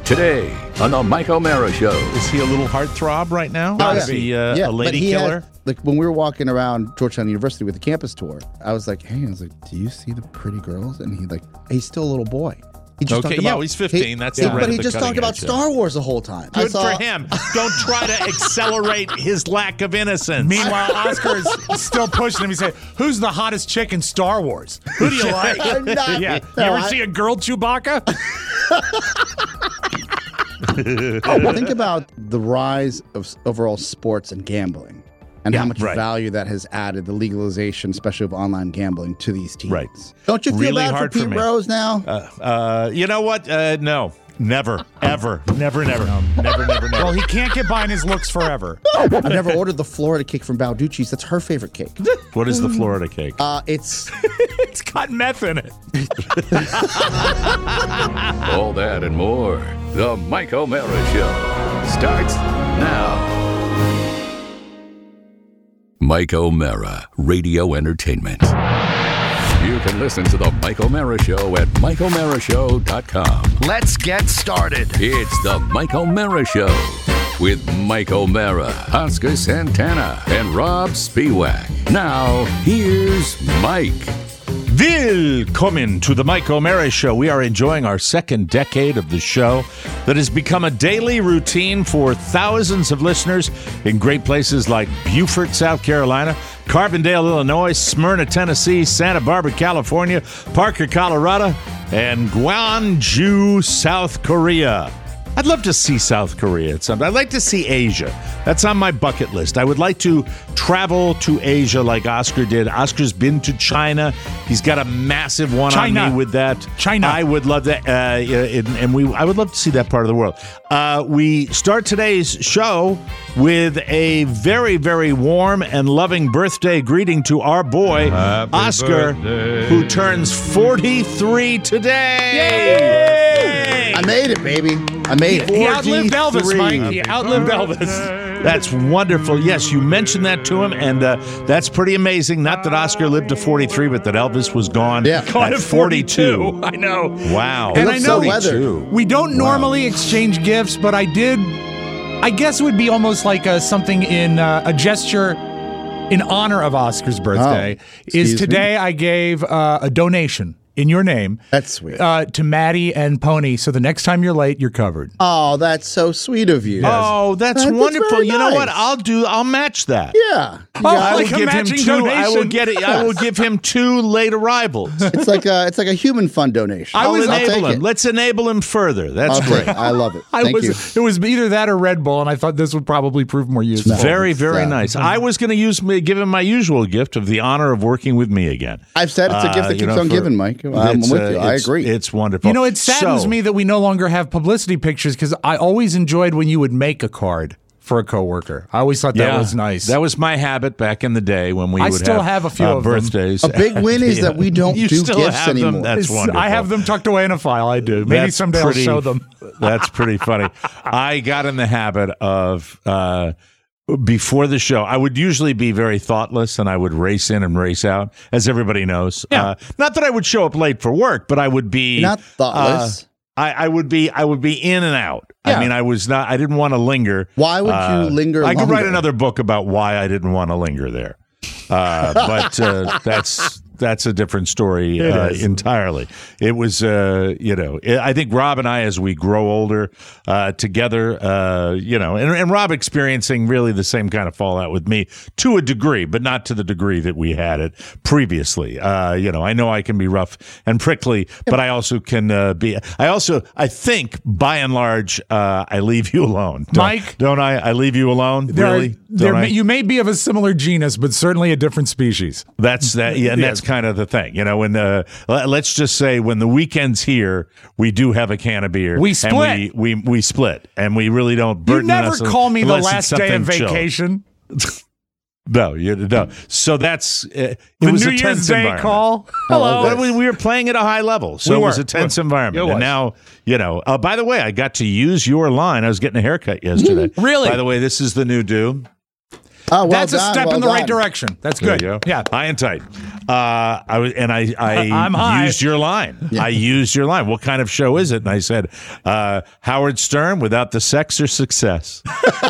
today on the Mike O'Mara Show. Is he a little heartthrob right now? Oh, Is he a lady killer? Like when we were walking around Georgetown University with the campus tour, I was like, "Hey," I was like, "Do you see the pretty girls?" And he's still a little boy. He just talked about, he's 15. That's but he just talked about Star Wars the whole time. Good for him. Don't try to accelerate his lack of innocence. Meanwhile, Oscar is still pushing him. He said, "Who's the hottest chick in Star Wars? Who do you like?" You ever see a girl Chewbacca? Think about the rise of overall sports and gambling and how much value that has added, the legalization, especially of online gambling, to these teams. Right. Don't you feel Really bad for hard for Pete me. Rose now? You know what? No. Never. Ever. Never. Well, he can't get by in his looks forever. I've never ordered the Florida cake from Balducci's. That's her favorite cake. What is the Florida cake? It's It's got meth in it. All that and more. The Mike O'Mara Show starts now. Mike O'Mara, Radio Entertainment. You can listen to the Mike O'Mara Show at MikeO'MaraShow.com. Let's get started. It's the Mike O'Mara Show with Mike O'Mara, Oscar Santana, and Rob Spiewak. Now, here's Mike. Willkommen to the Mike O'Mara Show. We are enjoying our second decade of the show that has become a daily routine for thousands of listeners in great places like Beaufort, South Carolina, Carbondale, Illinois, Smyrna, Tennessee, Santa Barbara, California, Parker, Colorado, and Gwangju, South Korea. I'd love to see South Korea at some time. I'd like to see Asia. That's on my bucket list. I would like to travel to Asia like Oscar did. Oscar's been to China. He's got a massive one on me with that. China. I would love that, I would love to see that part of the world. We start today's show with a very, very warm and loving birthday greeting to our boy, Oscar, who turns 43 today. Yay! I made it, baby. I made it. He outlived Elvis, 43. Mike. He outlived Elvis. That's wonderful. Yes, you mentioned that to him, and that's pretty amazing. Not that Oscar lived to 43, but that Elvis was gone at 42. I know. Wow. And I know 42. we don't normally exchange gifts, but I did. I guess it would be almost like something in a gesture in honor of Oscar's birthday. Today I gave a donation in your name. That's sweet. To Maddie and Pony, so the next time you're late, you're covered. Oh, that's so sweet of you. Oh, that's wonderful. very You know what? nice. I'll match that. Yeah. I will like a give him matching two. I will donation. I will give him 2 late arrivals. It's like a human fund donation. I'll I'll enable take him. it. Let's enable him further. That's Okay, great. I love it. Thank you. It was either that or Red Bull, and I thought this would probably prove more useful. Very, very nice. I was going to give him my usual gift of the honor of working with me again. I've said it's a gift that keeps on giving, Mike. I'm with you. I agree. It's wonderful. You know, it saddens me that we no longer have publicity pictures because I always enjoyed when you would make a card for a coworker. I always thought that was nice. That was my habit back in the day when we would still have a few of them. birthdays. A big win is that we don't You do still gifts have them? anymore. That's wonderful. I have them tucked away in a file. I do. Maybe That's someday pretty- I'll show them. That's pretty funny. I got in the habit of before the show, I would usually be very thoughtless and I would race in and race out, as everybody knows. Yeah. Not that I would show up late for work, but I would be You're not thoughtless. I would be in and out. Yeah. I mean, I didn't want to linger. Why would you linger I could write longer? another book about why I didn't want to linger there. But that's a different story entirely. It was, I think Rob and I, as we grow older together, and Rob experiencing really the same kind of fallout with me to a degree, but not to the degree that we had it previously. I know I can be rough and prickly, but I also can I think by and large, I leave you alone. Mike? Don't I? I leave you alone? Really? Don't I? You may be of a similar genus, but certainly a different species. That's that, and that's kind of the thing, when let's just say when the weekend's here, we do have a can of beer. We split. And we split, and we really don't burden You never us call me the unless it's last day of something chill. vacation. No, no. So that's it. The Was New a Year's tense Day environment. call. Hello. But we were playing at a high level, so We it was were. a tense environment. It And now, by the way, I got to use your line. I was getting a haircut yesterday. Really? By the way, this is the new do. Oh, well That's done, a step well in the right done. direction. That's There good. you go. Yeah. High and tight. I I'm high. used your line. I used your line. What kind of show is it? And I said, Howard Stern without the sex or success.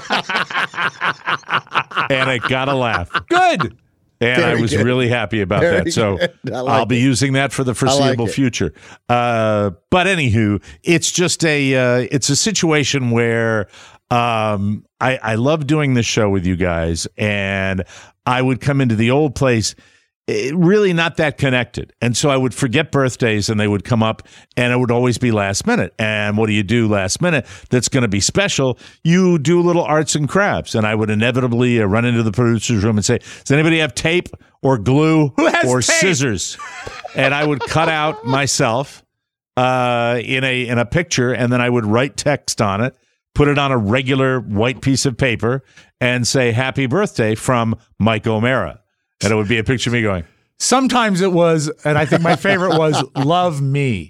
And it got a laugh. Good. And I was really happy about that. So I'll be using that for the foreseeable future. But anywho, it's just it's a situation where I love doing this show with you guys, and I would come into the old place really not that connected. And so I would forget birthdays and they would come up, and it would always be last minute. And what do you do last minute that's going to be special? You do little arts and crafts. And I would inevitably run into the producer's room and say, does anybody have tape or glue or scissors? And I would cut out myself in a picture, and then I would write text on it, put it on a regular white piece of paper, and say, happy birthday from Mike O'Mara. And it would be a picture of me going. Sometimes it was, and I think my favorite was, love me.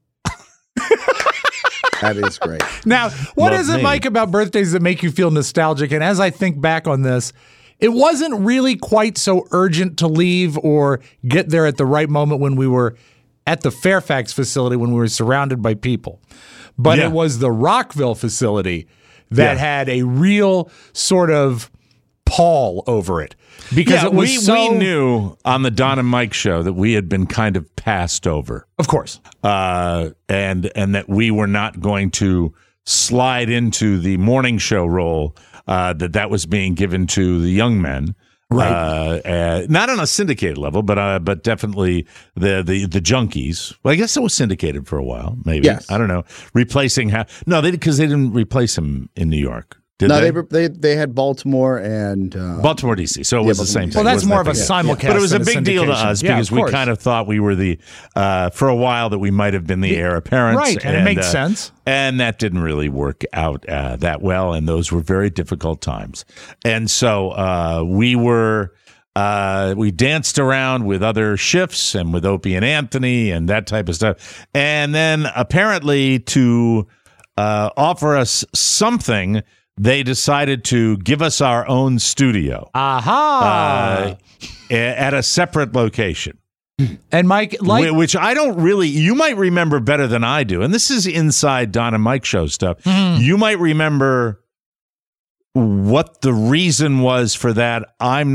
That is great. Now, what Love is it, me. Mike, about birthdays that make you feel nostalgic? And as I think back on this, it wasn't really quite so urgent to leave or get there at the right moment when we were at the Fairfax facility, when we were surrounded by people. But it was the Rockville facility that had a real sort of pall over it. Because it was we knew on the Don and Mike show that we had been kind of passed over. Of course. And that we were not going to slide into the morning show role that was being given to the young men. Right. Not on a syndicated level, but definitely the junkies. Well, I guess it was syndicated for a while, maybe. Yes. I don't know. Replacing because they didn't replace him in New York. Did No, they? they had Baltimore and Baltimore, D.C. So it was the same thing. Well, that's Wasn't more of that a big? simulcast. But it was a than big deal to syndication. us Yeah, because of we course. kind of thought we were for a while that we might have been the heir apparent. Right, and it made sense. And that didn't really work out that well, and those were very difficult times. And so we danced around with other shifts and with Opie and Anthony and that type of stuff. And then apparently to offer us something, they decided to give us our own studio. Aha! At a separate location. And Mike, Which I don't really, you might remember better than I do. And this is inside Don and Mike show stuff. You might remember what the reason was for that.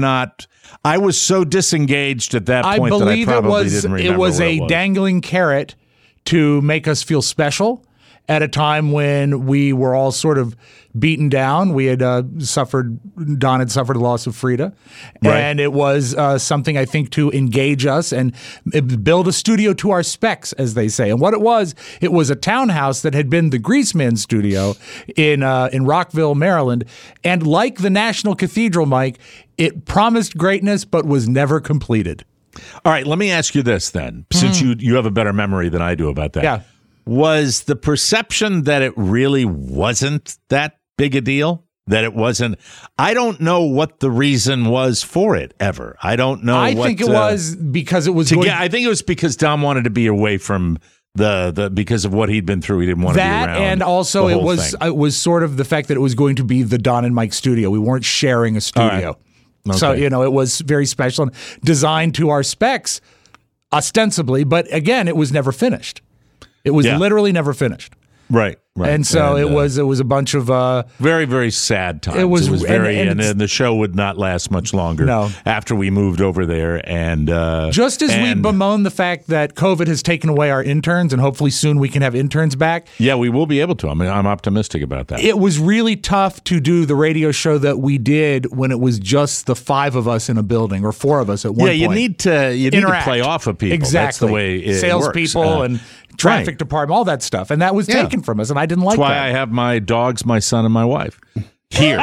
I was so disengaged at that point that I probably didn't remember. It was a dangling carrot to make us feel special at a time when we were all sort of beaten down. We had Don had suffered the loss of Frida. Right. And it was something, I think, to engage us and build a studio to our specs, as they say. And what it was a townhouse that had been the Greaseman studio in Rockville, Maryland. And like the National Cathedral, Mike, it promised greatness but was never completed. All right, let me ask you this then, since you have a better memory than I do about that. Yeah. Was the perception that it really wasn't that big a deal? That it wasn't? I don't know what the reason was for it ever. I don't know. I think it was because it was I think it was because Dom wanted to be away from the because of what he'd been through. He didn't want to be around. And also it was sort of the fact that it was going to be the Don and Mike studio. We weren't sharing a studio. Okay. So, it was very special and designed to our specs ostensibly, but again, it was never finished. It was literally never finished. Right. And so it was a bunch of very, very sad times. It was very, and the show would not last much longer. No. After we moved over there, and just as we bemoan the fact that COVID has taken away our interns, and hopefully soon we can have interns back. Yeah, we will be able to. I mean, I'm optimistic about that. It was really tough to do the radio show that we did when it was just the 5 of us in a building, or 4 of us at one point. Yeah, you need to play off of people. Exactly. That's the way it Salespeople works. and traffic department, all that stuff, and that was taken from us, and I didn't like That's why that. I have my dogs, my son, and my wife here.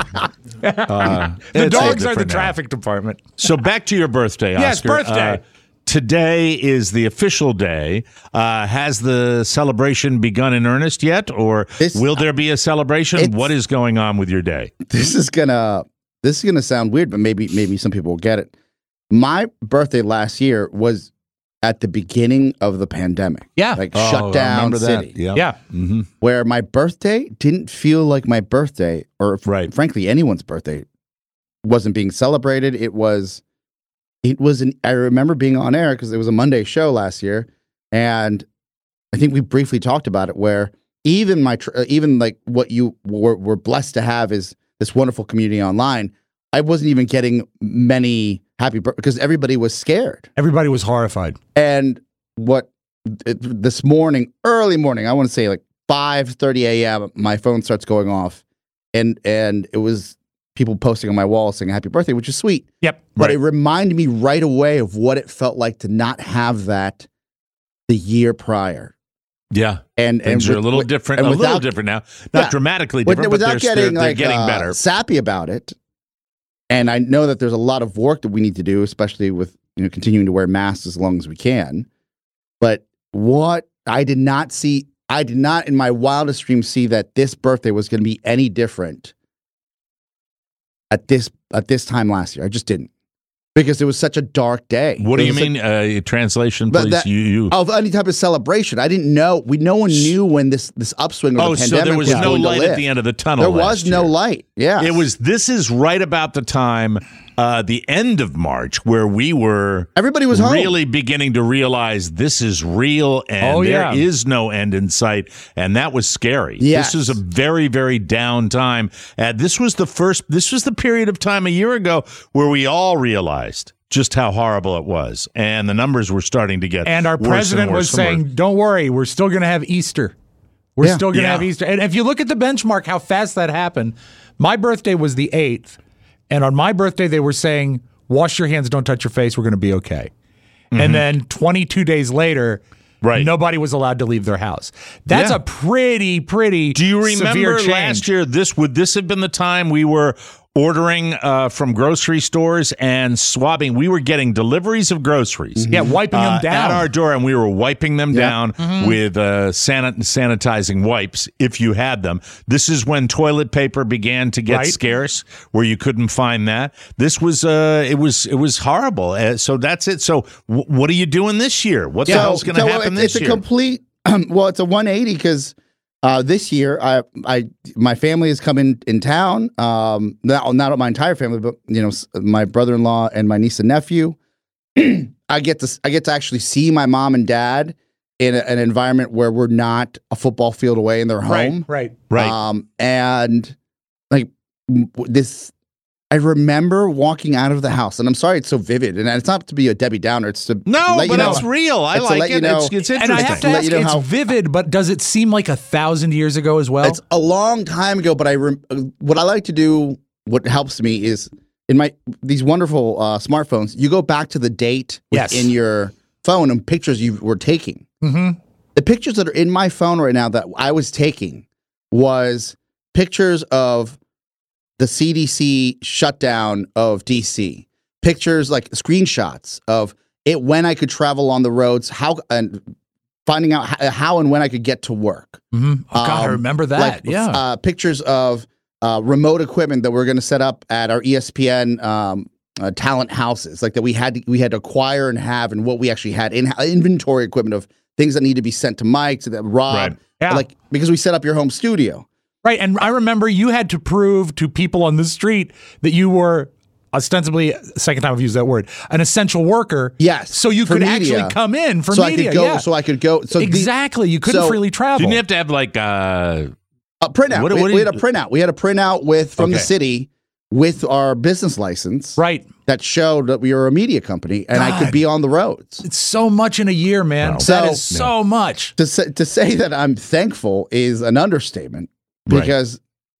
The dogs are the traffic department. So back to your birthday, Oscar. Yes, birthday. Today is the official day. Has the celebration begun in earnest yet, or will there be a celebration? What is going on with your day? This is gonna sound weird, but maybe some people will get it. My birthday last year was at the beginning of the pandemic. Yeah. Shut down city. Yeah. Mm-hmm. Where my birthday didn't feel like my birthday, or frankly, anyone's birthday, wasn't being celebrated. I remember being on air because it was a Monday show last year, and I think we briefly talked about it, where even like what you were blessed to have is this wonderful community online. I wasn't even getting many happy birthdays because everybody was scared. Everybody was horrified. And this morning, early morning, I want to say like 5:30 a.m., my phone starts going off, and it was people posting on my wall saying happy birthday, which is sweet. Yep. But it reminded me right away of what it felt like to not have that the year prior. Yeah. And things are a little different, little different now. Not dramatically different, but they're getting better. Sappy about it. And I know that there's a lot of work that we need to do, especially with continuing to wear masks as long as we can. But what I did not in my wildest dreams see that this birthday was going to be any different at this time last year. I just didn't, because it was such a dark day. What do you mean? Translation, please. Of any type of celebration. I didn't know. No one knew when this upswing of the pandemic. So there was no light at the end of the tunnel. There was no light. Yeah, This is right about the time, the end of March, where everybody was really beginning to realize this is real and there is no end in sight, and that was scary. Yes. This was a very, very down time. This was the period of time a year ago where we all realized just how horrible it was, and the numbers were starting to get and our worse president and worse was saying, don't worry, we're still going to have Easter. We're still going to have Easter. And if you look at the benchmark, how fast that happened, my birthday was the 8th. And on my birthday, they were saying, wash your hands, don't touch your face, we're going to be okay. Mm-hmm. And then 22 days later, nobody was allowed to leave their house. That's a pretty Do you remember change. Last year, would this have been the time we were ordering from grocery stores and swabbing? We were getting deliveries of groceries. Yeah, wiping them down. At our door, and we were wiping them down with sanitizing wipes, if you had them. This is when toilet paper began to get scarce, where you couldn't find that. This was, it was horrible. So that's it. So what are you doing this year? What the hell's going to happen this year? It's a complete, it's a 180, because this year, my family is coming in town. Not my entire family, but my brother-in-law and my niece and nephew. I get to actually see my mom and dad in an environment where we're not a football field away in their home. Right. And like this, I remember walking out of the house, and I'm sorry it's so vivid, and it's not to be a Debbie Downer. It's to it's real. I like it. It's interesting. And I have to ask, it's vivid, but does it seem like 1,000 years ago as well? It's a long time ago, but what I like to do, what helps me is in these wonderful smartphones, you go back to the date in your phone and pictures you were taking. Mm-hmm. The pictures that are in my phone right now that I was taking was pictures of the CDC shutdown of DC, pictures like screenshots of it when I could travel on the roads, and finding out how and when I could get to work. Mm-hmm. Oh, God, I remember that. Pictures of remote equipment that we're going to set up at our ESPN talent houses, like that we had to acquire and have, and what we actually had in inventory equipment of things that need to be sent to Mike, to Rob, because we set up your home studio. Right, and I remember you had to prove to people on the street that you were ostensibly, second time I've used that word, an essential worker. Yes, so you could actually come in for media. So I could go. So exactly, you couldn't freely travel. Didn't you have to have like a printout? We had a printout. We had a printout from the city with our business license, that showed that we were a media company, and I could be on the roads. It's so much in a year, man. Wow. That is so much. To say that I'm thankful is an understatement. Because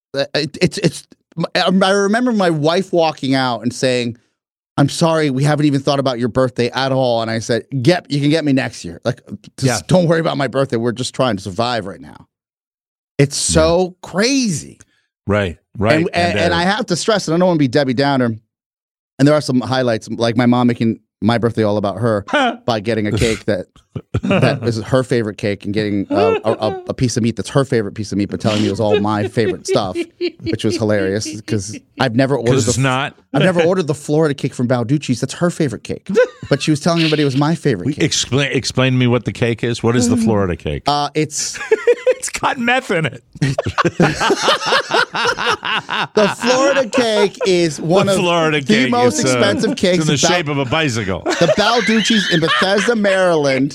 I remember my wife walking out and saying, "I'm sorry, we haven't even thought about your birthday at all." And I said, you can get me next year. Like, don't worry about my birthday. We're just trying to survive right now." It's so crazy. Right. And I have to stress, and I don't want to be Debbie Downer, and there are some highlights, like my mom making my birthday all about her by getting a cake that is her favorite cake, and getting a piece of meat that's her favorite piece of meat, but telling me it was all my favorite stuff, which was hilarious because I've never ordered the Florida cake from Balducci's. That's her favorite cake, but she was telling everybody it was my favorite cake. Explain to me what the cake is. What is the Florida cake? It's It's got meth in it. The Florida cake is one of the most expensive cakes. It's in the shape of a bicycle. The Balducci's in Bethesda, Maryland.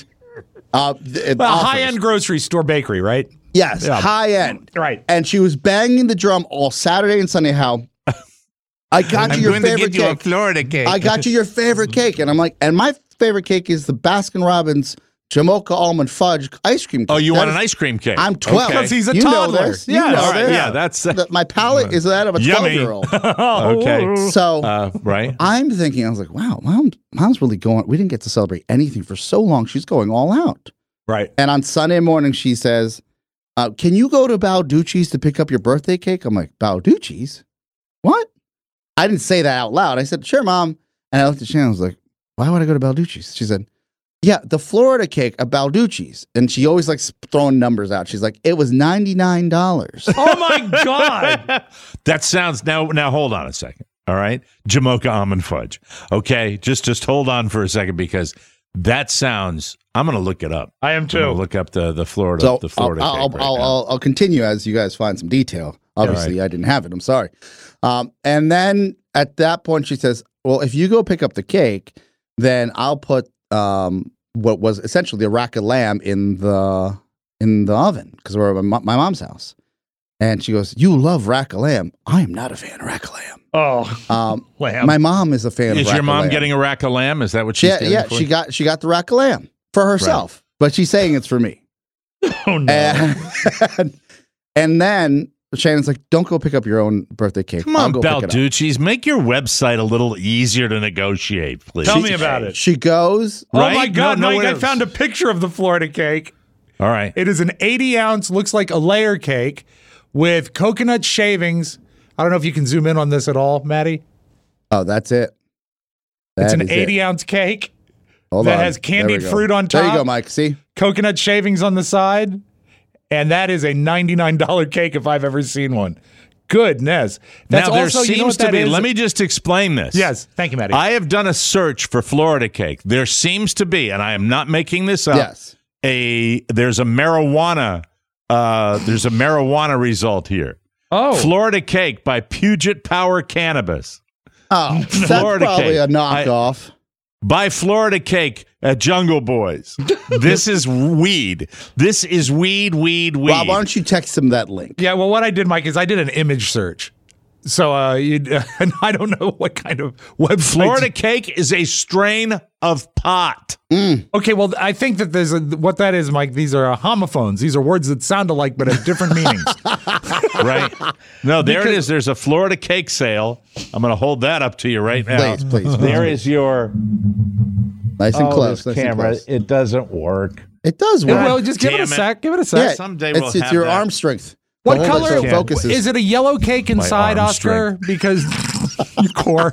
High-end grocery store bakery, right? Yes, Yeah. high end. Right. And she was banging the drum all Saturday and Sunday. How I got you your favorite cake. Florida cake. I got you your favorite cake, and I'm like, and my favorite cake is the Baskin Robbins Jamocha almond fudge ice cream cake. Oh, you That want is- an ice cream cake? I'm 12. Because he's a You know toddler. this. You Yeah, know all right, this. yeah, that's My palate is that of a Yummy. 12-year-old. okay. So Right. I'm thinking, I was like, wow, mom's really going. We didn't get to celebrate anything for so long. She's going all out. Right. And on Sunday morning, she says, can you go to Balducci's to pick up your birthday cake? I'm like, Balducci's? What? I didn't say that out loud. I said, sure, Mom. And I looked at Shannon. I was like, why would I go to Balducci's? She said, yeah, the Florida cake at Balducci's. And she always likes throwing numbers out. She's like, it was $99. Oh, my God. That sounds now hold on a second. All right. Jamocha almond fudge. Okay. Just hold on for a second because that sounds I'm gonna look it up. I am I'm too. gonna look up the Florida So cake right now. I'll continue as you guys find some detail. Obviously, I didn't have it. I'm sorry. And then at that point, she says, well, if you go pick up the cake, then I'll put what was essentially a rack of lamb in the oven because we're at my mom's house. And she goes, you love rack of lamb. I am not a fan of rack of lamb. Oh, lamb. My mom is a fan of Is rack your of mom lamb. getting a rack of lamb? Is that what she's getting for? She got the rack of lamb for herself, but she's saying it's for me. Oh, no. And then Shannon's like, don't go pick up your own birthday cake. Come I'll on, go pick it up. Balducci's, make your website a little easier to negotiate, please. Tell me about it. She goes, Right? Oh, my God, No, Mike, I wait. found a picture of the Florida cake. All right. It is an 80-ounce, looks like a layer cake with coconut shavings. I don't know if you can zoom in on this at all, Maddie. oh, that's it. It's That an is it. 80-ounce cake Hold that on. has candied There we go. fruit on There you top. go, Mike. See? coconut shavings on the side, and that is a $99 cake if I've ever seen one. Goodness. That's now, there also, seems you know what to that be, is? let me just explain this. Yes, thank you, Maddie. I have done a search for Florida cake. There seems to be, and I am not making this up, Yes. there's a marijuana result here. oh, Florida cake by Puget Power Cannabis. Oh, that's Florida probably cake. a knockoff. Buy Florida cake at Jungle Boys. This is weed. This is weed. Rob, why don't you text him that link? yeah, well, what I did, Mike, is I did an image search. So and I don't know what kind of website. Florida cake is a strain of pot. Okay, well, I think that what that is, Mike. These are homophones. These are words that sound alike but have different meanings. Right? No, there it is. There's a Florida cake sale. I'm going to hold that up to you right now. Please. There is your Nice and close. this Nice and camera. close. It doesn't work. It does work. Well, just give it a damn it. sec. Give it a sec. Yeah, someday we'll it's have your that. arm strength. What The whole color thing focuses. is it? A yellow cake inside, arm Oscar? Because you core.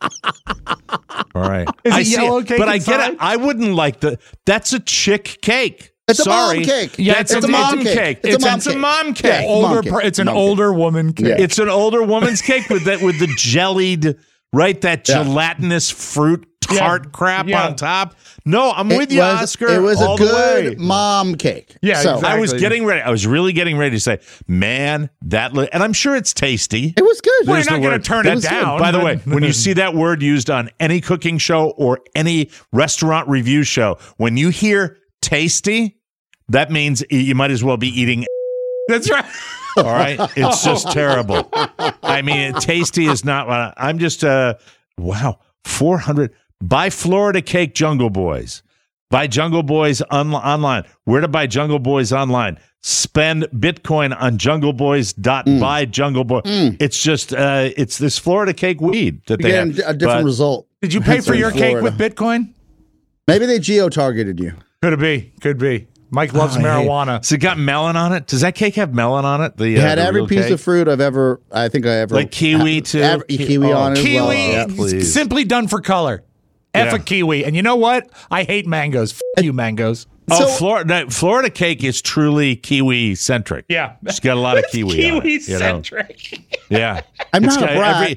All right. Is it I see yellow cake But I get inside? it. I wouldn't like that's a chick cake. It's a Sorry. mom cake. Yeah, That's it's a a mom cake. cake. It's a mom It's a cake. mom cake. Yeah. Mom Older. cake. It's an Mom cake. older woman cake. Yeah. It's an older woman's cake with the jellied, right? That Yeah. gelatinous fruit tart crap Yeah. on top. No, I'm with you, Oscar. It was all a the way. good mom cake. Yeah, So, exactly. I was getting ready. I was really getting ready to say, man, and I'm sure it's tasty. It was good. Well, There's you're not the going word. to turn It it was good. down. By the but- way, when you see that word used on any cooking show or any restaurant review show, when you hear tasty, that means you might as well be eating. That's right. All right, it's just terrible. I mean, tasty is not. I'm just wow, 400. Buy Florida cake, Jungle Boys. Buy Jungle Boys online. Where to buy Jungle Boys online? Spend Bitcoin on jungleboys.buy Jungle Boy. It's just it's this Florida cake weed that they Again, have. a different But result. Did you pay That's for in your cake Florida. with Bitcoin? Maybe they geo-targeted you. Could it be? Could be. Mike loves I hate- marijuana. Has it got melon on it? Does that cake have melon on it? It had the every real piece cake? of fruit I think I ever Like kiwi, too? Kiwi on it as well. Kiwi, Yeah. please. simply done for color. F Yeah. a kiwi. And you know what? I hate mangoes. F you, mangoes. Oh, So- Florida cake is truly kiwi centric. Yeah. It's got a lot of kiwi. on it, you know? Kiwi-centric. Yeah, I'm It's not a got brat.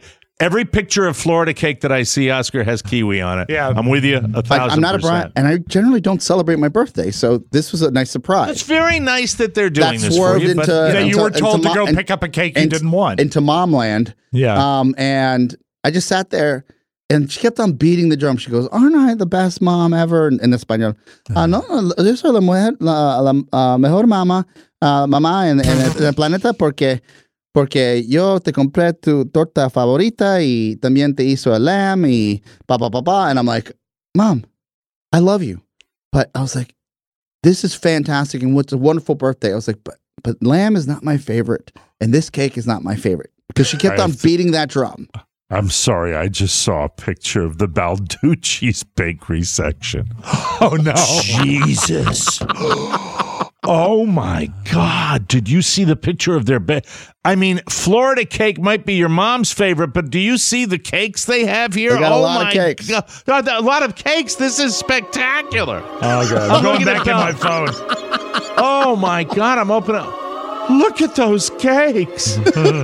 Every picture of Florida cake that I see, Oscar, has kiwi on it. Yeah. I'm with you 1,000%. I'm not a brat, and I generally don't celebrate my birthday, so this was a nice surprise. It's very nice that they're doing That this for swerved you. into- But You were told to go and- pick up a cake you didn't want. into Momland. Yeah. And I just sat there, and she kept on beating the drum. She goes, "Aren't I the best mom ever?" In español. No, yo soy la mujer, la mejor mamá en el planeta porque yo te compré tu torta favorita y también te hizo el lamb y pa. And I'm like, Mom, I love you. But I was like, this is fantastic and what's a wonderful birthday. I was like, but lamb is not my favorite. And this cake is not my favorite. Because she kept on beating that drum. I'm sorry, I just saw a picture of the Balducci's bakery section. Oh, no. Jesus. Oh, my God. Did you see the picture of their I mean, Florida cake might be your mom's favorite, but do you see the cakes they have here? They got a lot of cakes. God, a lot of cakes. This is spectacular. Oh, God. I'm going looking back at in my those. phone. Oh, my God. I'm opening up. Look at those cakes.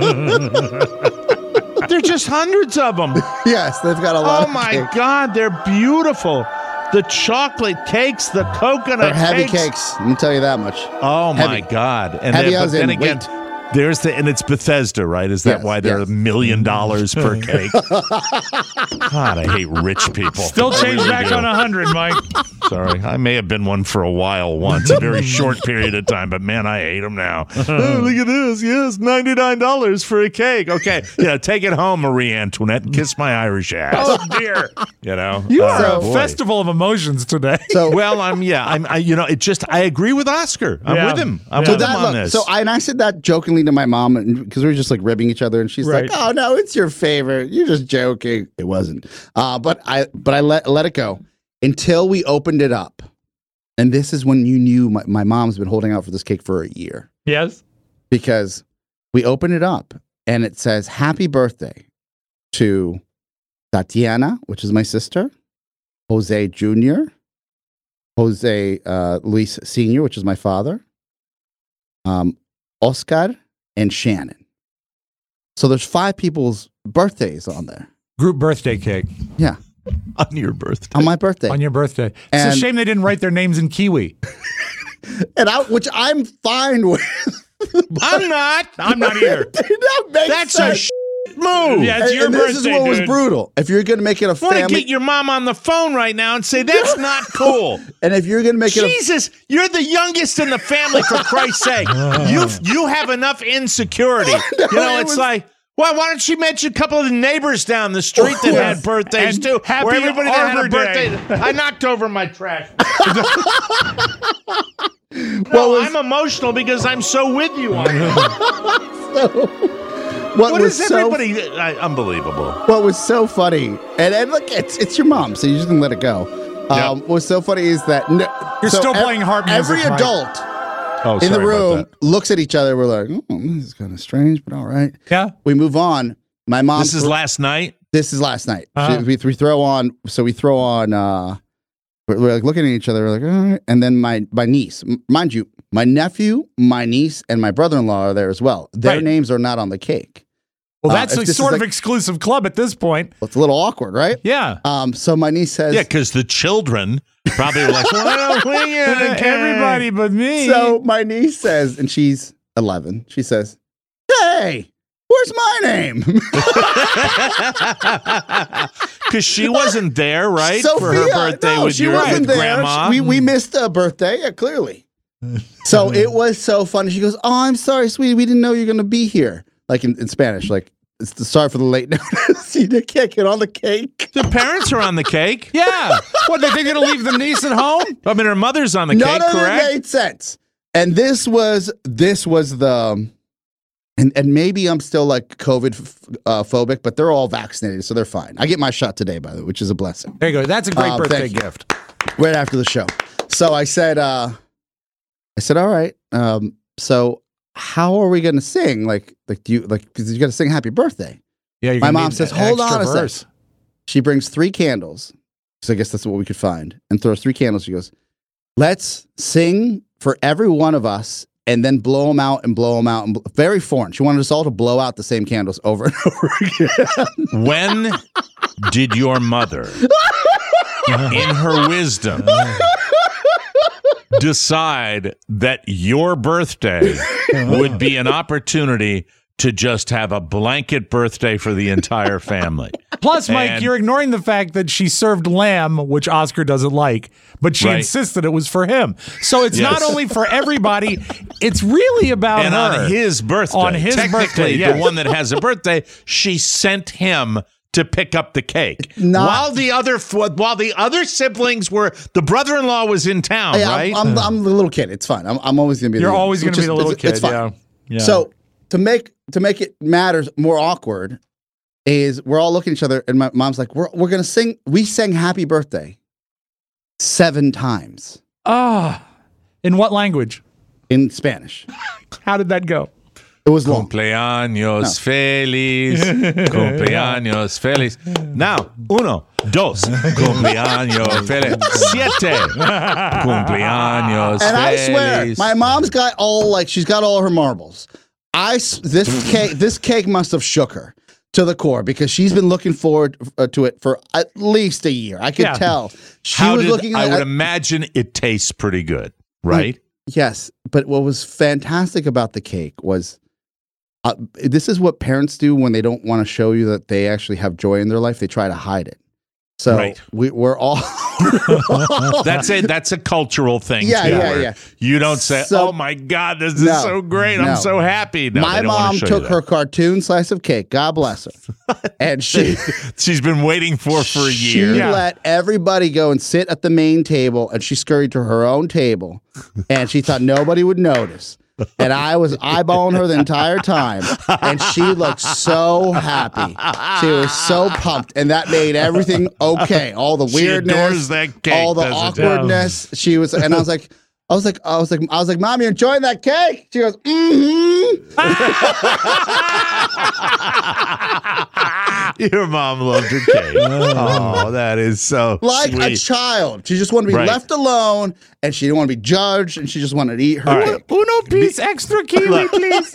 They're just hundreds of them. Yes, they've got a lot Oh, of my cake. God. They're beautiful. The chocolate cakes, the coconut They're heavy cakes. cakes. Let me tell you that much. Oh my Heavy. God! And Heavy then, as but then in again, weight. there's and it's Bethesda, right? Is that Yes, why they're yes. $1 million per cake? God, I hate rich people. Still I change really back do. on 100, Mike. Sorry, I may have been one for a while once, a very short period of time, but man, I hate them now. Oh, look at this! Yes, $99 for a cake. Okay, yeah, take it home, Marie Antoinette, and kiss my Irish ass. Oh, dear. You know, You are So- a festival of emotions today. So Well, I agree with Oscar. I'm Yeah. with him. I'm So with him that on look, this. so I said that jokingly to my mom because we were just like ribbing each other, and she's Right. like, "Oh no, it's your favorite. You're just joking." It wasn't. But I let it go until we opened it up, and this is when you knew my mom's been holding out for this cake for a year Yes. because we opened it up and it says "Happy Birthday" to Tatiana, which is my sister, Jose Jr., Jose Luis Sr., which is my father, Oscar, and Shannon. So there's 5 people's birthdays on there. Group birthday cake Yeah, on your birthday. on my birthday. on your birthday. It's And- a shame they didn't write their names in Kiwi. Which I'm fine with. I'm not. I'm not either. That makes That's sense. a move. Yeah, it's your and birthday, this is what was dude. brutal. If you're going to make it a I want to family, get your mom on the phone right now and say that's not cool. and if you're going to make it a Jesus, you're the youngest in the family, for Christ's sake. You have enough insecurity. No, it It's was- like, well, why don't you mention a couple of the neighbors down the street that Yes. had birthdays And too? happy Where everybody that had a Arbor Day. birthday. I knocked over my trash. What No, was- I'm emotional because I'm so with you on it. what What was is so everybody? Unbelievable. what was so funny, and look, it's your mom, so you're just gonna let it go. What was so funny is that You're still playing harp music, Every Mike. adult Oh, in the sorry about room that. looks at each other. We're like, this is kind of strange, but all right. Yeah. We move on. My mom. This is last night. This is last night. Uh-huh. We throw on. So we throw on. We're like looking at each other. We're like, all right. And then my niece, mind you, my nephew, my niece, and my brother-in-law are there as well. Their Right. names are not on the cake. Well, that's if a this is sort of like- exclusive club at this point. It's a little awkward, right? Yeah. So my niece says, Yeah, because the children probably were like, well, we get a cake." Everybody but me. So my niece says, and she's 11. She says, "Hey, where's my name?" Because she wasn't there, right? Sophia, for her birthday no, with she your wasn't there. grandma. We missed a birthday, yeah, clearly. So it was so funny. She goes, "Oh, I'm sorry, sweetie. We didn't know you were going to be here." Like in Spanish, like, sorry for the late notice. You can't get on the cake. The parents are on the cake. yeah. What, they think it'll leave the niece at home? I mean, her mother's on the None cake, of it correct? made sense. And this was the, and maybe I'm still like COVID phobic, but they're all vaccinated, so they're fine. I get my shot today, by the way, which is a blessing. There you go. That's a great birthday thank you. gift. Right after the show. So I said, all right. So how are we going to sing? Like, do you because you got to sing happy birthday. Yeah. you're My gonna mom need says, an hold extra on a verse. sec. She brings 3 candles. So I guess that's what we could find. And throws 3 candles. She goes, let's sing for every one of us and then blow them out and blow them out. And very foreign. She wanted us all to blow out the same candles over and over again. When did your mother, in her wisdom, decide that your birthday would be an opportunity to just have a blanket birthday for the entire family? Plus, Mike, And- you're ignoring the fact that she served lamb, which Oscar doesn't like, but she Right. insisted it was for him. So it's Yes. not only for everybody, it's really about And her. on his birthday, On his technically birthday, the yes. one that has a birthday, she sent him to pick up the cake. Not- while the other siblings were, the brother-in-law was in town, Hey, right? I'm the little kid. It's fine. I'm always going to be. You're the always going to be the little kid. It's fine. Yeah. So to make it matters more awkward is we're all looking at each other, and my mom's like, "We're gonna sing." We sang "Happy Birthday" 7 times In what language? in Spanish. How did that go? It was long. Cumpleaños feliz, cumpleaños feliz. Now, 1, 2, cumpleaños feliz, 7, cumpleaños And I swear, feliz. my mom's got she's got all her marbles. This cake must have shook her to the core because she's been looking forward to it for at least a year. I could Yeah. tell. She How was did, looking. I at, would imagine it tastes pretty good, right? Yes, but what was fantastic about the cake was this is what parents do when they don't want to show you that they actually have joy in their life. They try to hide it. So Right. we're all That's a cultural thing. Yeah, too, yeah, where yeah. You don't say, So- "Oh my God, this is No, so great! no. I'm so happy." No, My they don't wanna mom show you took that. her cartoon slice of cake. God bless her, and She's been waiting for a she year. Yeah. let everybody go and sit at the main table, and she scurried to her own table, and she thought nobody would notice. And I was eyeballing her the entire time, and she looked so happy. She was so pumped, and that made everything okay. All the She weirdness, adores that cake, all the doesn't she? awkwardness. She was, and I was like, Mom, you enjoying that cake? She goes, Your mom loved her cake. Oh, that is so like sweet. a child. She just wanted to be Right. left alone, and she didn't want to be judged, and she just wanted to eat her cake. Uno piece extra kiwi, please.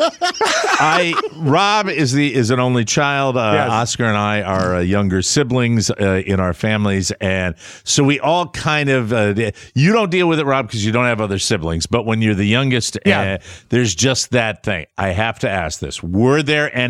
Rob is an only child. Yes. Oscar and I are younger siblings in our families, and so we all kind of. You don't deal with it, Rob, because you don't have other siblings. But when you're the youngest, Yeah. there's just that thing. I have to ask this: was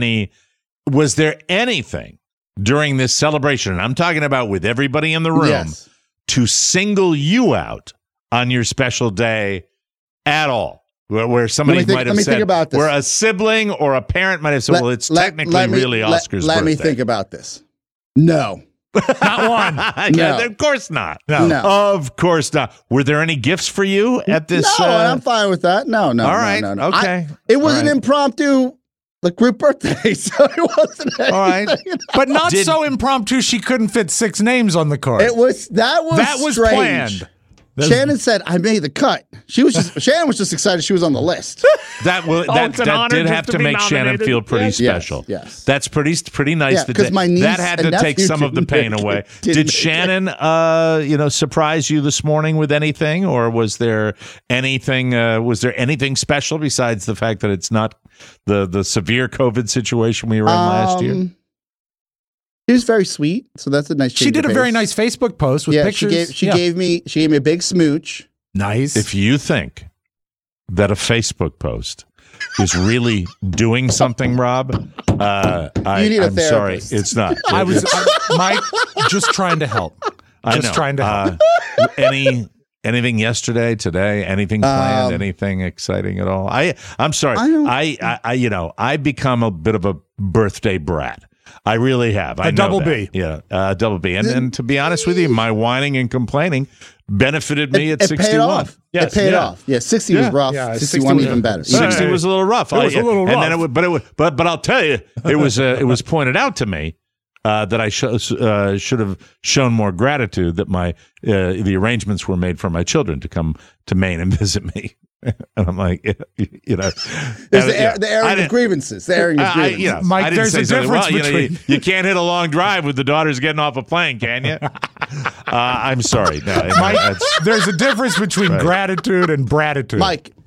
there anything during this celebration? And I'm talking about with everybody in the room Yes. to single you out on your special day at all. Where somebody Let me think- might have let me said, think about this. where a sibling or a parent might have said, well, it's technically really Oscar's Let birthday. me think about this. No. Not one. Yeah, No. of course not. No. No. Of course not. Were there any gifts for you at this? No, and I'm fine with that. No. all right. No. Okay. It was All an right. impromptu group birthday, so it wasn't anything. All right. But not Did- so impromptu she couldn't fit 6 names on the card. That was that was strange. planned. Shannon said, "I made the cut." Shannon was just excited she was on the list. That it's an honor did just have to to be make Shannon nominated. feel pretty Yes. special. Yes. That's pretty nice. Yeah, that 'cause my niece that had to and take nephew some of the didn't pain make it. away. Didn't Did make Shannon, surprise you this morning with anything, or was there anything? Was there anything special besides the fact that it's not the severe COVID situation we were in last year? She was very sweet, so that's a nice. She change did of a very pace. nice Facebook post with Yeah, pictures. she gave me a big smooch. nice. If you think that a Facebook post is really doing something, Rob, You need a I'm sorry, therapist. it's not. Mike, just trying to help. I Just know. trying to help. Anything yesterday, today, anything planned, anything exciting at all? I'm sorry. I become a bit of a birthday brat. I really have. I know double that. B. Yeah, double B. And to be honest with you, my whining and complaining benefited me at It 61. paid off. Yes, it paid yeah. off. Yeah, 60 was rough. Yeah, 61 was- even better. 60 was a little rough. It was a little And then rough. but I'll tell you, it was pointed out to me that I should have shown more gratitude that the arrangements were made for my children to come to Maine and visit me. And I'm like, There's the airing of grievances. The airing of grievances. Mike, I didn't there's say a something, difference well, between- you can't hit a long drive with the daughters getting off a plane, can you? I'm sorry. No, Mike, there's a difference between gratitude and bratitude. Mike,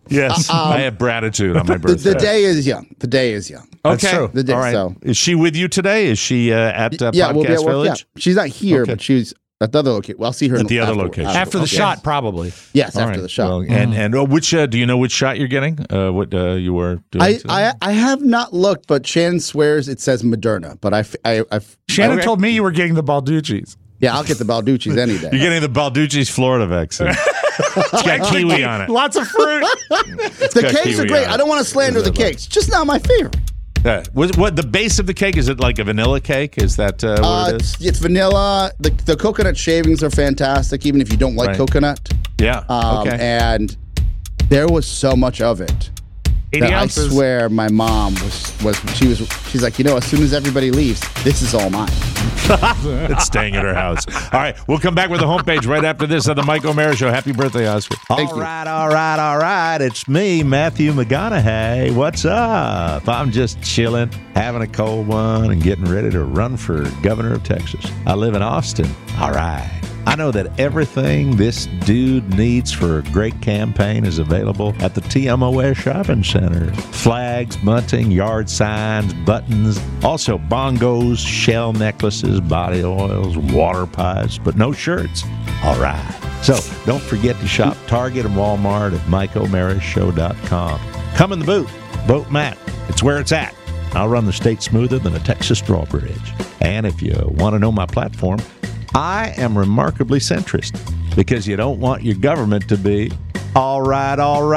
Yes, I have gratitude on my birthday. The day is young. The day is young. Okay. true. The day, All right. so. Is she with you today? Is she at Yeah, Podcast we'll be at work. Village? Yeah. She's not here, Okay. but she's at the other location. Well, I'll see her At the other afterward. location. After the Okay. shot, probably. Yes, All after right. the shot. Well, and which do you know which shot you're getting? What you were doing? today? I have not looked, but Shannon swears it says Moderna. But Shannon told me you were getting the Balducci's. yeah, I'll get the Balducci's any day. You're getting the Balducci's Florida vaccine. It's got kiwi on it. Lots of fruit. The got cakes are kiwi great. on it. I don't want to slander the cakes. Just not my favorite. What the base of the cake, is it like a vanilla cake? Is that what it is? It's vanilla. The coconut shavings are fantastic, even if you don't like Right. coconut. Yeah. Okay. And there was so much of it. 80 that ounces. I swear my mom she's like, as soon as everybody leaves, this is all mine. It's staying at her house. All right, we'll come back with the homepage right after this on the Mike O'Mara Show. Happy birthday, Oscar. Thank you. All right. It's me, Matthew McConaughey. What's up? I'm just chilling, having a cold one, and getting ready to run for governor of Texas. I live in Austin. All right. I know that everything this dude needs for a great campaign is available at the TMOS Shopping Center. Flags, bunting, yard signs, buttons, also bongos, shell necklaces, body oils, water pipes, but no shirts. All right. So don't forget to shop Target and Walmart at MikeO'MaraShow.com. Come in the booth. Vote Matt. It's where it's at. I'll run the state smoother than a Texas drawbridge. And if you want to know my platform, I am remarkably centrist because you don't want your government to be all right.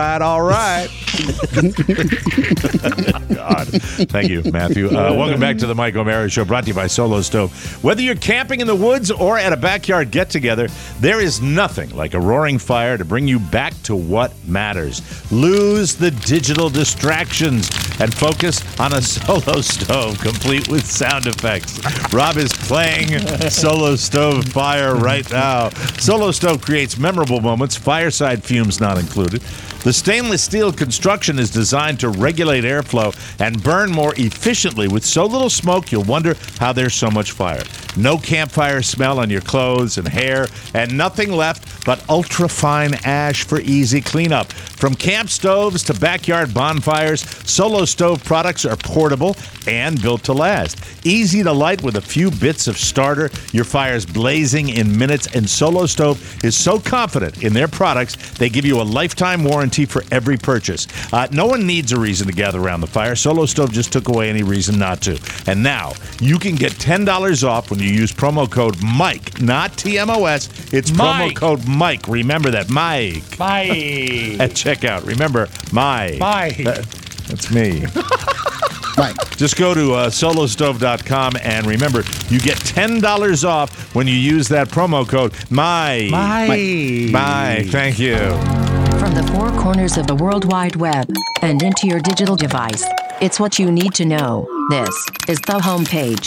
God. Thank you, Matthew. Welcome back to the Mike O'Mara Show, brought to you by Solo Stove. Whether you're camping in the woods or at a backyard get-together, there is nothing like a roaring fire to bring you back to what matters. Lose the digital distractions and focus on a Solo Stove, complete with sound effects. Rob is playing Solo Stove Fire right now. Solo Stove creates memorable moments, fireside fumes not included. The stainless steel construction is designed to regulate airflow and burn more efficiently. With so little smoke, you'll wonder how there's so much fire. No campfire smell on your clothes and hair, and nothing left but ultra-fine ash for easy cleanup. From camp stoves to backyard bonfires, Solo Stove products are portable and built to last. Easy to light with a few bits of starter, your fire's blazing in minutes, and Solo Stove is so confident in their products, they give you a lifetime warranty for every purchase. No one needs a reason to gather around the fire. Solo Stove just took away any reason not to. And now, you can get $10 off when you use promo code MIKE, not TMOS. It's promo code MIKE. Remember that, Mike. At checkout. Remember, Mike. That's me. Mike. Just go to solostove.com and remember, you get $10 off when you use that promo code MIKE. Mike. Thank you. From the four corners of the World Wide Web and into your digital device, it's what you need to know. This is the homepage.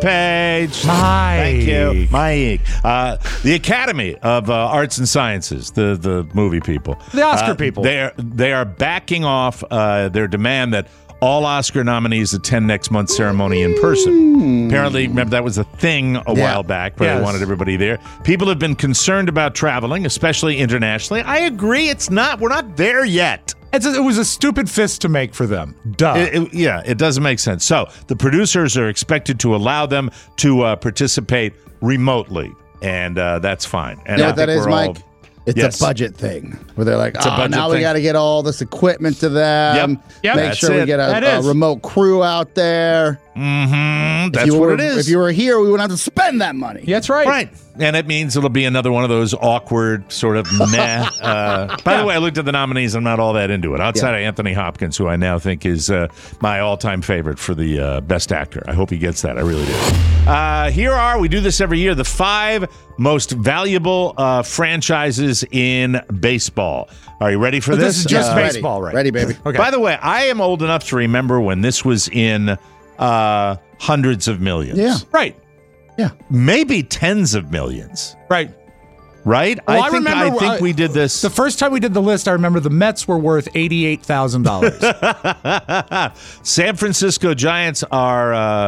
Thank you, Mike. The Academy of Arts and Sciences, the movie people, The Oscar people. they are backing off their demand that all Oscar nominees attend next month's ceremony in person. Apparently, remember that was a thing a while back, where they wanted everybody there. People have been concerned about traveling, especially internationally. I agree. We're not there yet. It was a stupid fist to make for them. Duh. It doesn't make sense. So the producers are expected to allow them to participate remotely, and that's fine. And You know I what that think is, we're all- Mike? It's Yes. a budget thing where they're like, a budget now we thing. got to get all this equipment to them. Yep. Make That's sure we it. get That a is. remote crew out there. That's what it is. If you were here, we wouldn't have to spend that money. That's right. Right. And it means it'll be another one of those awkward sort of meh. By the way, I looked at the nominees. I'm not all that into it. Outside of Anthony Hopkins, who I now think is my all-time favorite for the Best Actor. I hope he gets that. I really do. We do this every year, the 5 most valuable franchises in baseball. Are you ready for This is just Ready. baseball, right? Ready, baby. Okay. By the way, I am old enough to remember when this was in hundreds of millions. Yeah. Right. Yeah. Maybe tens of millions. Right. Right? Well, I think we did this. The first time we did the list, I remember the Mets were worth $88,000. San Francisco Giants are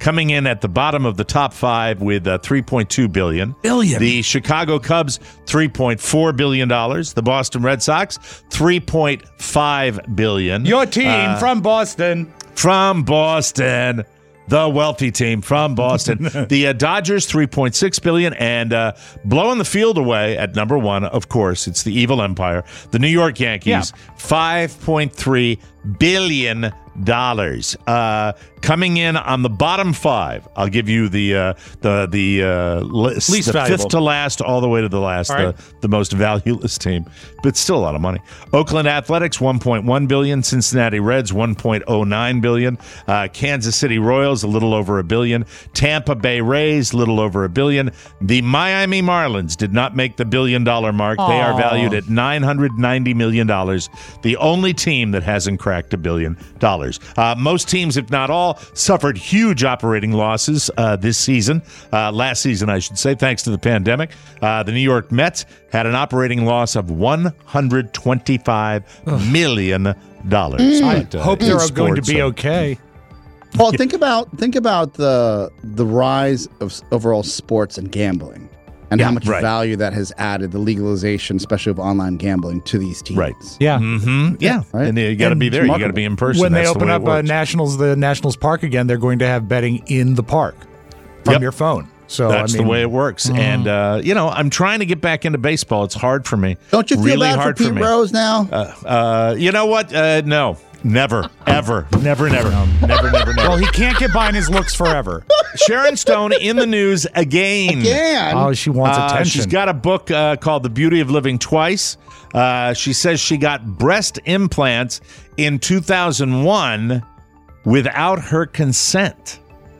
coming in at the bottom of the top 5 with $3.2 billion. The Chicago Cubs, $3.4 billion. The Boston Red Sox, $3.5 billion. Your team from Boston. From Boston. The wealthy team from Boston. The Dodgers, $3.6 billion, and blowing the field away at number 1, of course, it's the evil empire. The New York Yankees, $5.3 billion. Coming in on the bottom 5. I'll give you the list, least the valuable. fifth to last, all the way to the last, Right. the most valueless team, but still a lot of money. Oakland Athletics, $1.1 billion. Cincinnati Reds, $1.09 billion. Kansas City Royals, a little over $1 billion. Tampa Bay Rays, a little over $1 billion. The Miami Marlins did not make the $1 billion mark. They are valued at $990 million. The only team that hasn't cracked $1 billion. Most teams, if not all, suffered huge operating losses this season. Last season, I should say, thanks to the pandemic. The New York Mets had an operating loss of $125 million. I hope they're going to be okay. Well, think about the rise of overall sports and gambling, and how much value that has added, the legalization, especially of online gambling, to these teams. Right. Yeah. Mm-hmm. Yeah. Right. And you got to be there. You got to be in person. When they That's the open way up it works. the Nationals Park again, they're going to have betting in the park from your phone. So That's the way it works. And, I'm trying to get back into baseball. It's hard for me. Don't you feel really bad hard for Pete me. Rose now? You know what? No. Never. Ever. Never. Well, he can't get by in his looks forever. Sharon Stone in the news again. Oh, she wants attention. She's got a book called The Beauty of Living Twice. She says she got breast implants in 2001 without her consent.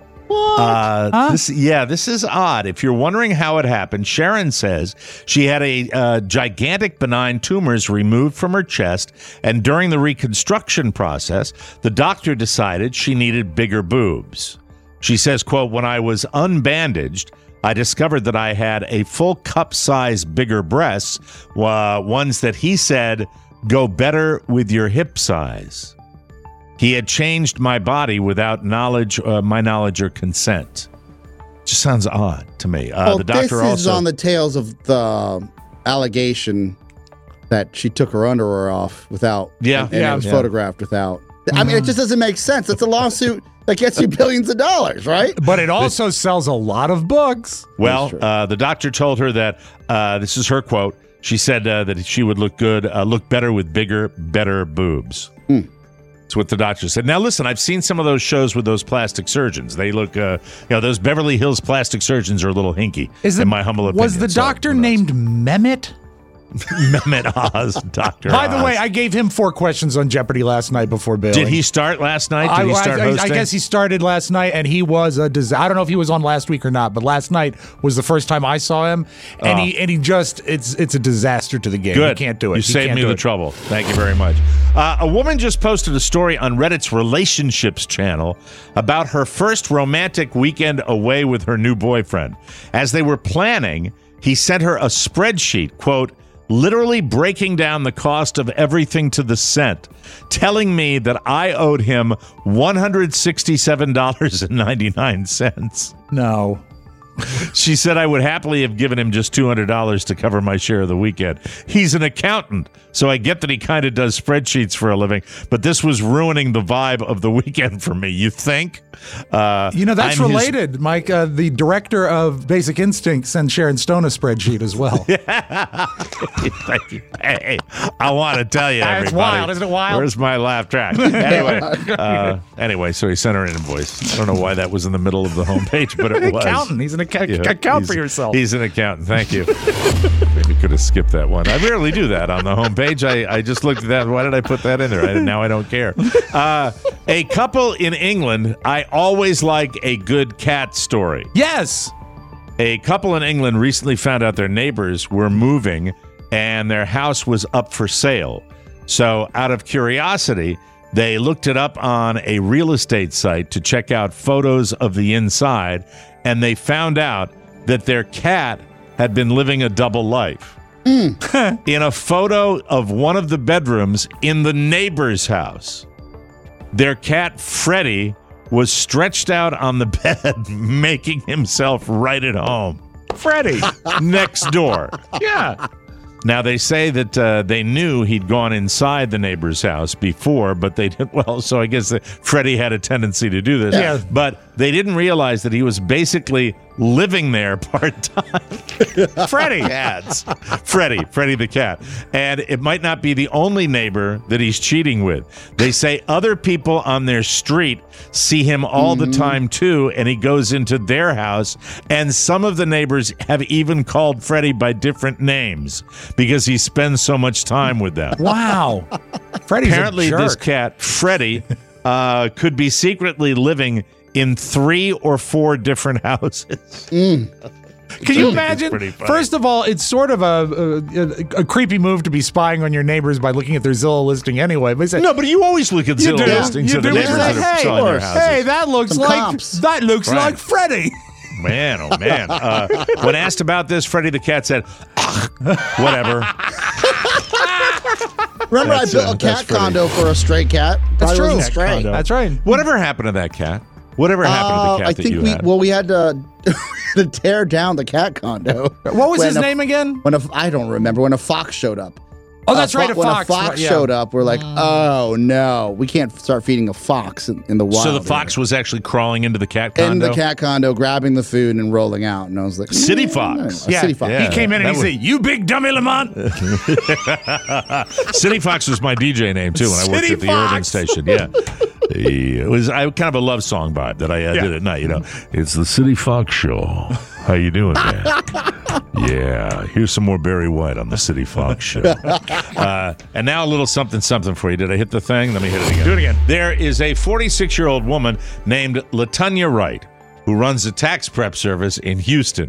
This is odd. If you're wondering how it happened, Sharon says she had a gigantic benign tumors removed from her chest, and during the reconstruction process, the doctor decided she needed bigger boobs. She says, quote, "When I was unbandaged, I discovered that I had a full cup size bigger breasts, ones that he said go better with your hip size. He had changed my body without my knowledge or consent." Just sounds odd to me. The doctor this is also on the tails of the allegation that she took her underwear off without, and it was photographed without. I mean, it just doesn't make sense. It's a lawsuit that gets you billions of dollars, right? But it also sells a lot of books. Well, the doctor told her that this is her quote. She said that she would look better with bigger, better boobs. That's what the doctor said. Now, listen, I've seen some of those shows with those plastic surgeons. They look, those Beverly Hills plastic surgeons are a little hinky, in my humble opinion. Was the doctor named Mehmet? Mehmet Oz, Dr. By the Oz. way, I gave him 4 questions on Jeopardy last night before bailing. Did he start last night? Did he start hosting? I guess he started last night, and he was a disaster. I don't know if he was on last week or not, but last night was the first time I saw him, and he just it's a disaster to the game. Good. He can't do it. You saved me the trouble. Thank you very much. A woman just posted a story on Reddit's relationships channel about her first romantic weekend away with her new boyfriend. As they were planning, he sent her a spreadsheet, quote, literally breaking down the cost of everything to the cent, telling me that I owed him $167.99. No. She said I would happily have given him just $200 to cover my share of the weekend. He's an accountant, so I get that he kind of does spreadsheets for a living, but this was ruining the vibe of the weekend for me. You think? That's related, Mike. The director of Basic Instinct sent Sharon Stone a spreadsheet as well. Thank you. Hey, I want to tell you, everybody. It's wild, isn't it wild? Where's my laugh track? Anyway, so he sent her an invoice. I don't know why that was in the middle of the homepage, but it was. Accountant. He's an account for yourself. He's an accountant. Thank you. Maybe could have skipped that one. I rarely do that on the homepage. I just looked at that. Why did I put that in there? Now I don't care. A couple in England, I always like a good cat story. Yes. A couple in England recently found out their neighbors were moving and their house was up for sale. So out of curiosity, they looked it up on a real estate site to check out photos of the inside, and they found out that their cat had been living a double life. In a photo of one of the bedrooms in the neighbor's house, their cat, Freddie, was stretched out on the bed, making himself right at home. Freddie, next door. Yeah. Now, they say that they knew he'd gone inside the neighbor's house before, but they didn't. Well, so I guess Freddie had a tendency to do this. Yeah. But they didn't realize that he was basically living there part-time. Freddie adds. Freddie the cat. And it might not be the only neighbor that he's cheating with. They say other people on their street see him all the time, too, and he goes into their house. And some of the neighbors have even called Freddie by different names because he spends so much time with them. Wow. Freddie's Apparently, a jerk. this cat, Freddie, could be secretly living in 3 or 4 different houses. Can you imagine? pretty funny. First of all, it's sort of a creepy move to be spying on your neighbors by looking at their Zillow listing anyway. But No, but you always look at You Zillow do. listings You of the do. neighbors that are Hey, selling their houses. hey, that looks Some comps. like Right. Freddie. Man, oh man. When asked about this, Freddie the cat said, whatever. Remember, That's, I built a that's cat Freddie. condo for a stray cat. That's Probably true. wasn't stray. Condo. That's right. Whatever happened to that cat? Whatever happened to the cat I that think you had? we had to tear down the cat condo. What was When his a- name again? I don't remember when a fox showed up. Oh, that's right, a When fox. a fox Yeah. showed up, we're like, oh no, we can't start feeding a fox in the wild. So the fox was actually crawling into the cat in condo? the cat condo, grabbing the food and rolling out, and I was like, City fox. a Yeah, city fox. Yeah. he came in and that he said, "You big dummy, Lamont." City Fox was my DJ name, too, when I worked City at the Urban Fox. Station. Yeah. It was kind of a love song vibe that I did at night, you know. It's the City Fox Show. How you doing, man? Yeah. Here's some more Barry White on the City Fox Show. And now a little something for you. Did I hit the thing? Let me hit it again. Do it again. There is a 46-year-old woman named LaTanya Wright who runs a tax prep service in Houston.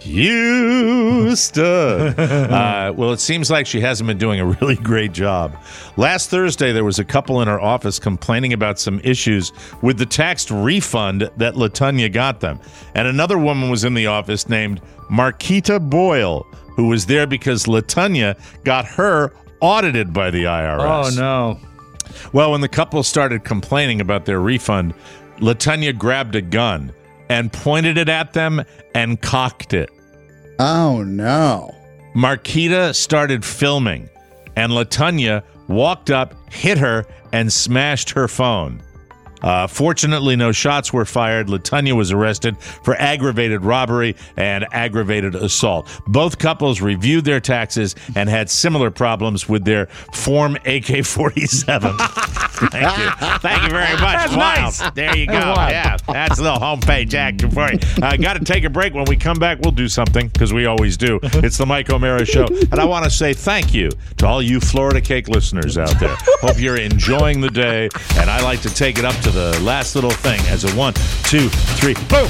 Well, it seems like she hasn't been doing a really great job. Last Thursday, there was a couple in her office complaining about some issues with the tax refund that LaTanya got them. And another woman was in the office named Marquita Boyle, who was there because LaTanya got her audited by the IRS. Oh no. Well, when the couple started complaining about their refund, LaTanya grabbed a gun and pointed it at them and cocked it. Oh no. Marquita started filming, and LaTanya walked up, hit her, and smashed her phone. Fortunately, no shots were fired. LaTanya was arrested for aggravated robbery and aggravated assault. Both couples reviewed their taxes and had similar problems with their Form AK-47. Thank you. Thank you very much. That's Wow. nice. There you go. Wow. Yeah, that's a little homepage action for you. Got to take a break. When we come back, we'll do something, because we always do. It's the Mike O'Mara Show. And I want to say thank you to all you Florida Cake listeners out there. Hope you're enjoying the day. And I like to take it up to the last little thing as a 1, 2, 3, boom!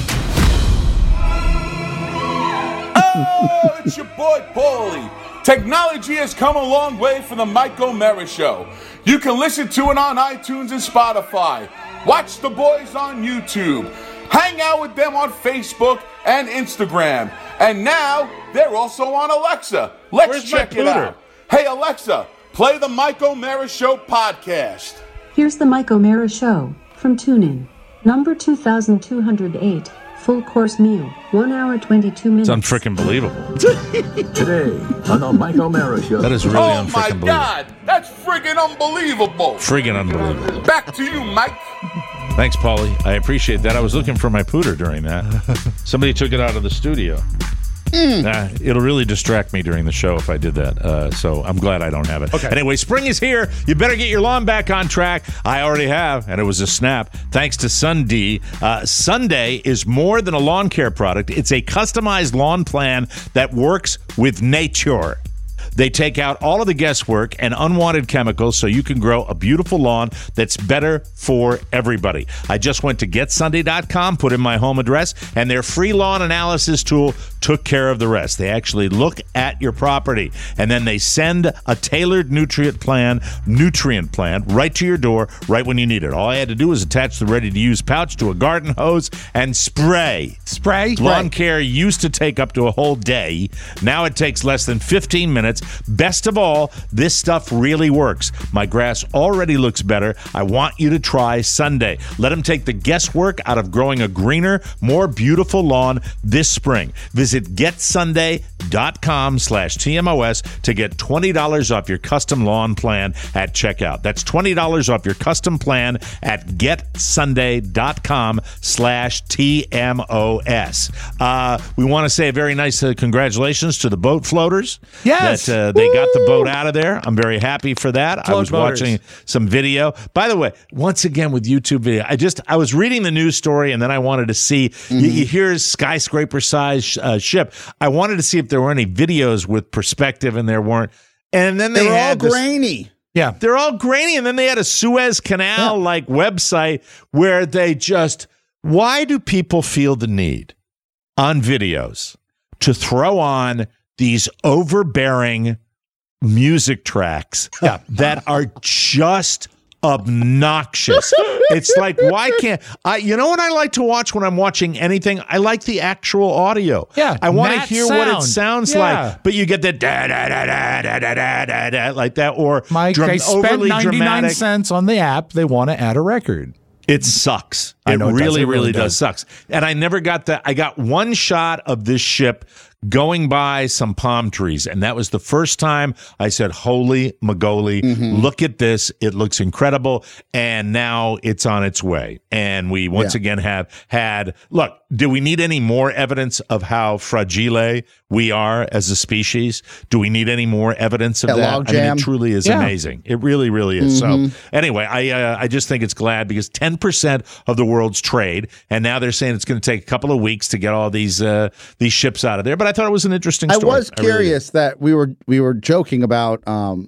Oh, it's your boy Paulie. Technology has come a long way for the Mike O'Mara Show. You can listen to it on iTunes and Spotify. Watch the boys on YouTube. Hang out with them on Facebook and Instagram. And now they're also on Alexa. Let's Where's my check it pooter? out. Hey Alexa, play the Mike O'Mara Show podcast. Here's the Mike O'Mara Show from TuneIn. Number 2208. Full course meal. 1 hour 22 minutes. It's unfreaking believable. Today on the Mike O'Mara Show. That is really Oh my unfreaking believable. God, that's friggin' unbelievable. Friggin' unbelievable. Back to you, Mike. Thanks, Paulie. I appreciate that. I was looking for my pooter during that. Somebody took it out of the studio. It'll really distract me during the show if I did that. So I'm glad I don't have it. Okay. Anyway, spring is here. You better get your lawn back on track. I already have, and it was a snap. Thanks to Sunday. Sunday is more than a lawn care product. It's a customized lawn plan that works with nature. They take out all of the guesswork and unwanted chemicals so you can grow a beautiful lawn that's better for everybody. I just went to getsunday.com, put in my home address, and their free lawn analysis tool took care of the rest. They actually look at your property, and then they send a tailored nutrient plan right to your door right when you need it. All I had to do was attach the ready-to-use pouch to a garden hose and spray. Spray? Lawn care used to take up to a whole day. Now it takes less than 15 minutes, Best of all, this stuff really works. My grass already looks better. I want you to try Sunday. Let them take the guesswork out of growing a greener, more beautiful lawn this spring. Visit getsunday.com/TMOS to get $20 off your custom lawn plan at checkout. That's $20 off your custom plan at getsunday.com/TMOS. We want to say a very nice congratulations to the boat floaters. Yes. That they got the boat out of there. I'm very happy for that. I was watching some video. By the way, once again with YouTube video, I was reading the news story and then I wanted to see, you hear skyscraper-sized ship. I wanted to see if there were any videos with perspective, and there weren't. And then they were all grainy. Yeah. They're all grainy. And then they had a Suez Canal website where they just, why do people feel the need on videos to throw on these overbearing music tracks that are just obnoxious? It's like, why can't I? You know what I like to watch when I'm watching anything? I like the actual audio. Yeah, I want to hear what it sounds like. But you get the da da da da da da da da da like that, or Mike, they spent overly 99 dramatic. cents on the app. They want to add a record. It sucks. I It know it does. really, It really really does does. sucks. And I never got that. I got one shot of this ship going by some palm trees, and that was the first time I said, holy Magoli, look at this. It looks incredible. And now it's on its way. And we once again have had, look, do we need any more evidence of how fragile we are as a species? Do we need any more evidence of that? I mean, it truly is amazing. It really, really is. So anyway, I just think it's glad because 10% of the world's trade, and now they're saying it's going to take a couple of weeks to get all these ships out of there. But I thought it was an interesting story. I was curious that we were joking about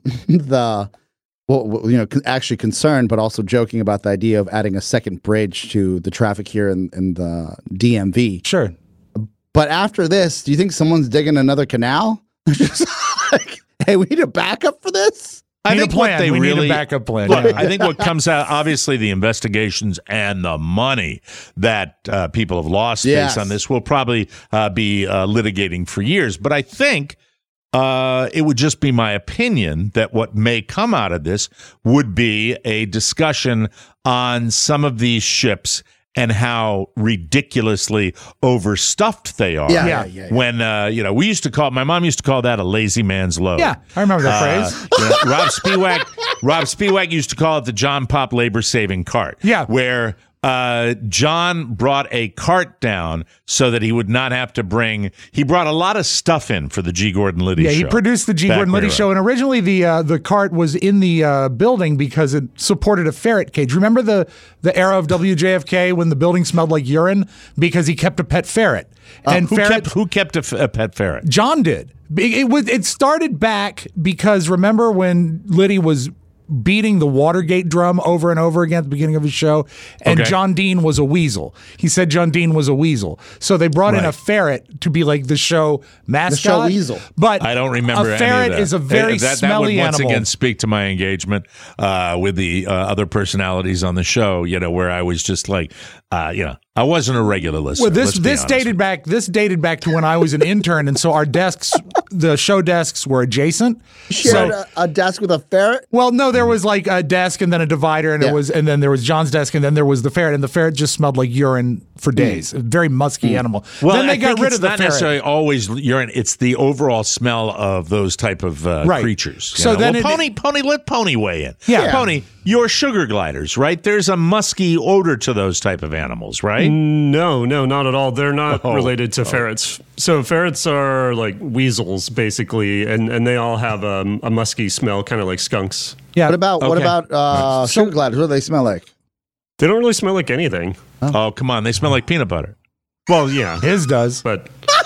actually concerned, but also joking about the idea of adding a second bridge to the traffic here in the DMV. Sure. But after this, do you think someone's digging another canal? Just like, hey, we need a backup for this? I think what they we really need a backup plan. Look, I think what comes out, obviously, the investigations and the money that people have lost based on this will probably be litigating for years. But I think it would just be my opinion that what may come out of this would be a discussion on some of these ships and how ridiculously overstuffed they are. Yeah. When, we used to my mom used to call that a lazy man's load. Yeah, I remember that phrase. Rob Spiewak used to call it the John Pop labor saving cart. Yeah. Where John brought a cart down so that he would not have to he brought a lot of stuff in for the G. Gordon Liddy show. Yeah, he produced the G. Gordon Liddy show, and originally the cart was in the building because it supported a ferret cage. Remember the era of WJFK when the building smelled like urine? Because he kept a pet ferret. And who kept a pet ferret? John did. It started back because remember when Liddy was beating the Watergate drum over and over again at the beginning of his show, and John Dean was a weasel. He said John Dean was a weasel. So they brought in a ferret to be like the show mascot. The show weasel. But I don't remember a ferret any of that. is a very smelly that would once animal. again speak to my engagement with the other personalities on the show, where I was just like, I wasn't a regular listener. Well, this dated back to when I was an intern, and so our desks, the show desks, were adjacent. You shared a desk with a ferret? Well, no, there was like a desk and then a divider, and and then there was John's desk, and then there was the ferret, and the ferret just smelled like urine for days. A very musky animal. Well, then they got rid of the not ferret. necessarily always urine. It's the overall smell of those type of creatures. So then Pony, let Pony weigh in. Yeah. Pony, you're sugar gliders, right? There's a musky odor to those type of animals, right? No, not at all. They're not related to ferrets. So ferrets are like weasels, basically, and they all have a musky smell, kind of like skunks. Yeah. What about sugar gliders? What do they smell like? They don't really smell like anything. Oh, come on. They smell like peanut butter. Well, yeah. His does. But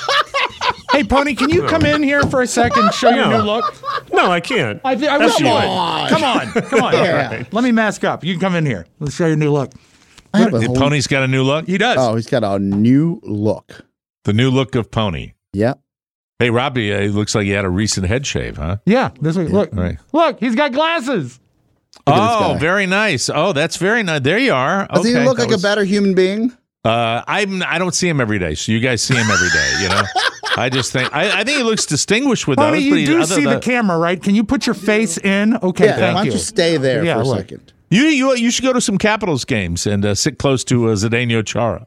hey, Pony, can you come in here for a second and show your new look? No, I can't. I wish you would. Come on. Yeah. Let me mask up. You can come in here. Let's show your new look. Pony's got a new look? He does. Oh, he's got a new look. The new look of Pony. Yep. Hey, Robbie, it looks like he had a recent head shave, huh? Yeah. This way. Look. Right. Look, he's got glasses. Look at this guy. Very nice. Oh, that's very nice. There you are. Does he look like a better human being? I don't see him every day, so you guys see him every day, I just think I think he looks distinguished with Tony, those. you do see the camera, right? Can you put your face in? Okay, Yeah, thank why you. don't you stay there for a second? You should go to some Capitals games and sit close to Zdeno Chara.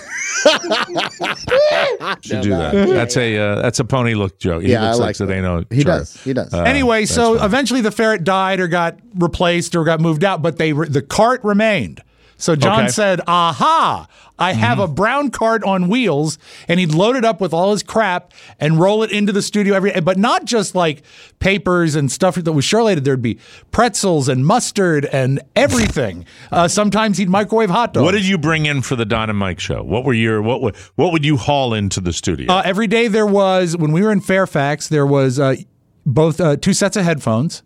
Should do that. That's a pony look joke. He looks like Zdeno Chara. He does. Anyway, so eventually the ferret died or got replaced or got moved out, but the cart remained. So John said, aha, I have a brown cart on wheels, and he'd load it up with all his crap and roll it into the studio every day. But not just like papers and stuff that was shore-related. There'd be pretzels and mustard and everything. Sometimes he'd microwave hot dogs. What did you bring in for the Don and Mike show? What would you haul into the studio? Every day there was, when we were in Fairfax, there was both 2 sets of headphones.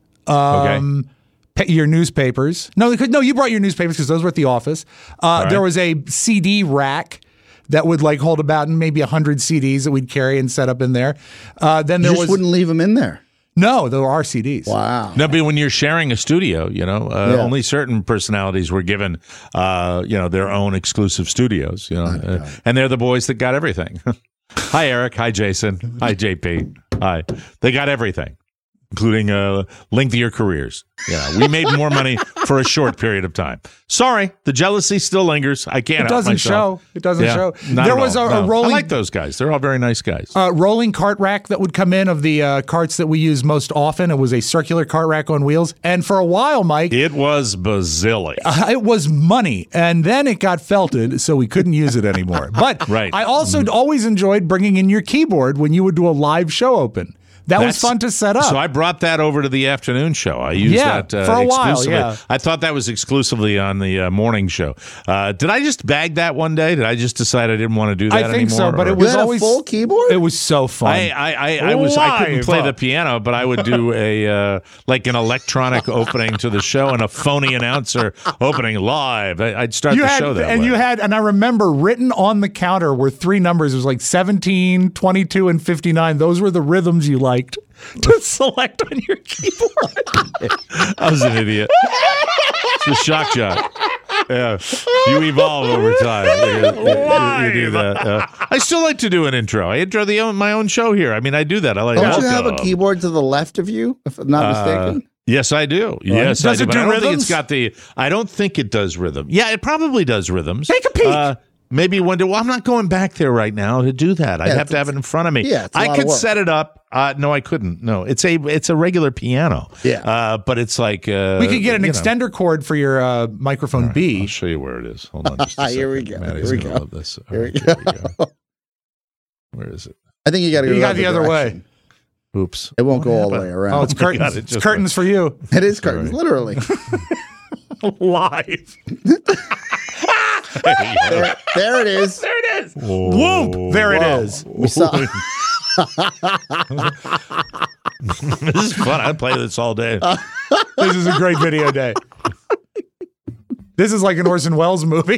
Your newspapers. No, you brought your newspapers because those were at the office. There was a CD rack that would like hold about maybe 100 CDs that we'd carry and set up in there. Then there wouldn't leave them in there. No, there are CDs. Wow. No, but when you're sharing a studio, only certain personalities were given, their own exclusive studios. And they're the boys that got everything. Hi, Eric. Hi, Jason. Hi, JP. Hi. They got everything, including lengthier careers. Yeah, we made more money for a short period of time. Sorry, the jealousy still lingers. I can't. It doesn't show. It doesn't show. There was a rolling. I like those guys. They're all very nice guys. Rolling cart rack that would come in of the carts that we use most often. It was a circular cart rack on wheels, and for a while, Mike, it was bazillion. It was money, and then it got felted, so we couldn't use it anymore. But I also always enjoyed bringing in your keyboard when you would do a live show open. That was fun to set up. So I brought that over to the afternoon show. I used that for a while. exclusively. Yeah. I thought that was exclusively on the morning show. Did I just bag that one day? Did I just decide I didn't want to do that anymore? I think so, but it was always a full keyboard. It was so fun. I couldn't play the piano, but I would do an electronic opening to the show and a phony announcer opening live. I'd start the show that way. And I remember written on the counter were 3 numbers. It was like 17, 22, and 59. Those were the rhythms you liked to select on your keyboard. I was an idiot. It's a shock jock. Yeah, you evolve over time. You do that. I still like to do an intro. I intro my own show here. I mean, I do that. I like. Don't you have a keyboard to the left of you, if I'm not mistaken? Yes, I do. Yes, does I do. It But do I don't rhythms? think it's got the. I don't think it does rhythm. Yeah, it probably does rhythms. Take a peek. Maybe one day. Well, I'm not going back there right now to do that. I'd have to have it in front of me. Yeah, it's a I lot could of work. set it up. No, I couldn't. No, it's a regular piano. Yeah. But it's like we could get an extender cord for your microphone Right, B. I'll show you where it is. Hold on. Just a Here we second. go. Maddie's Here we gonna go. love this. Here we Here we go. Where is it? I think you got to go. You got the other way. Oops. It won't go all the way around. Oh, it's curtains. God, it It's just curtains for you. It is curtains, literally. Live. There it is. There it is. Whoop. There it is. We saw. This is fun. I play this all day. This is a great video day. This is like an Orson Welles movie.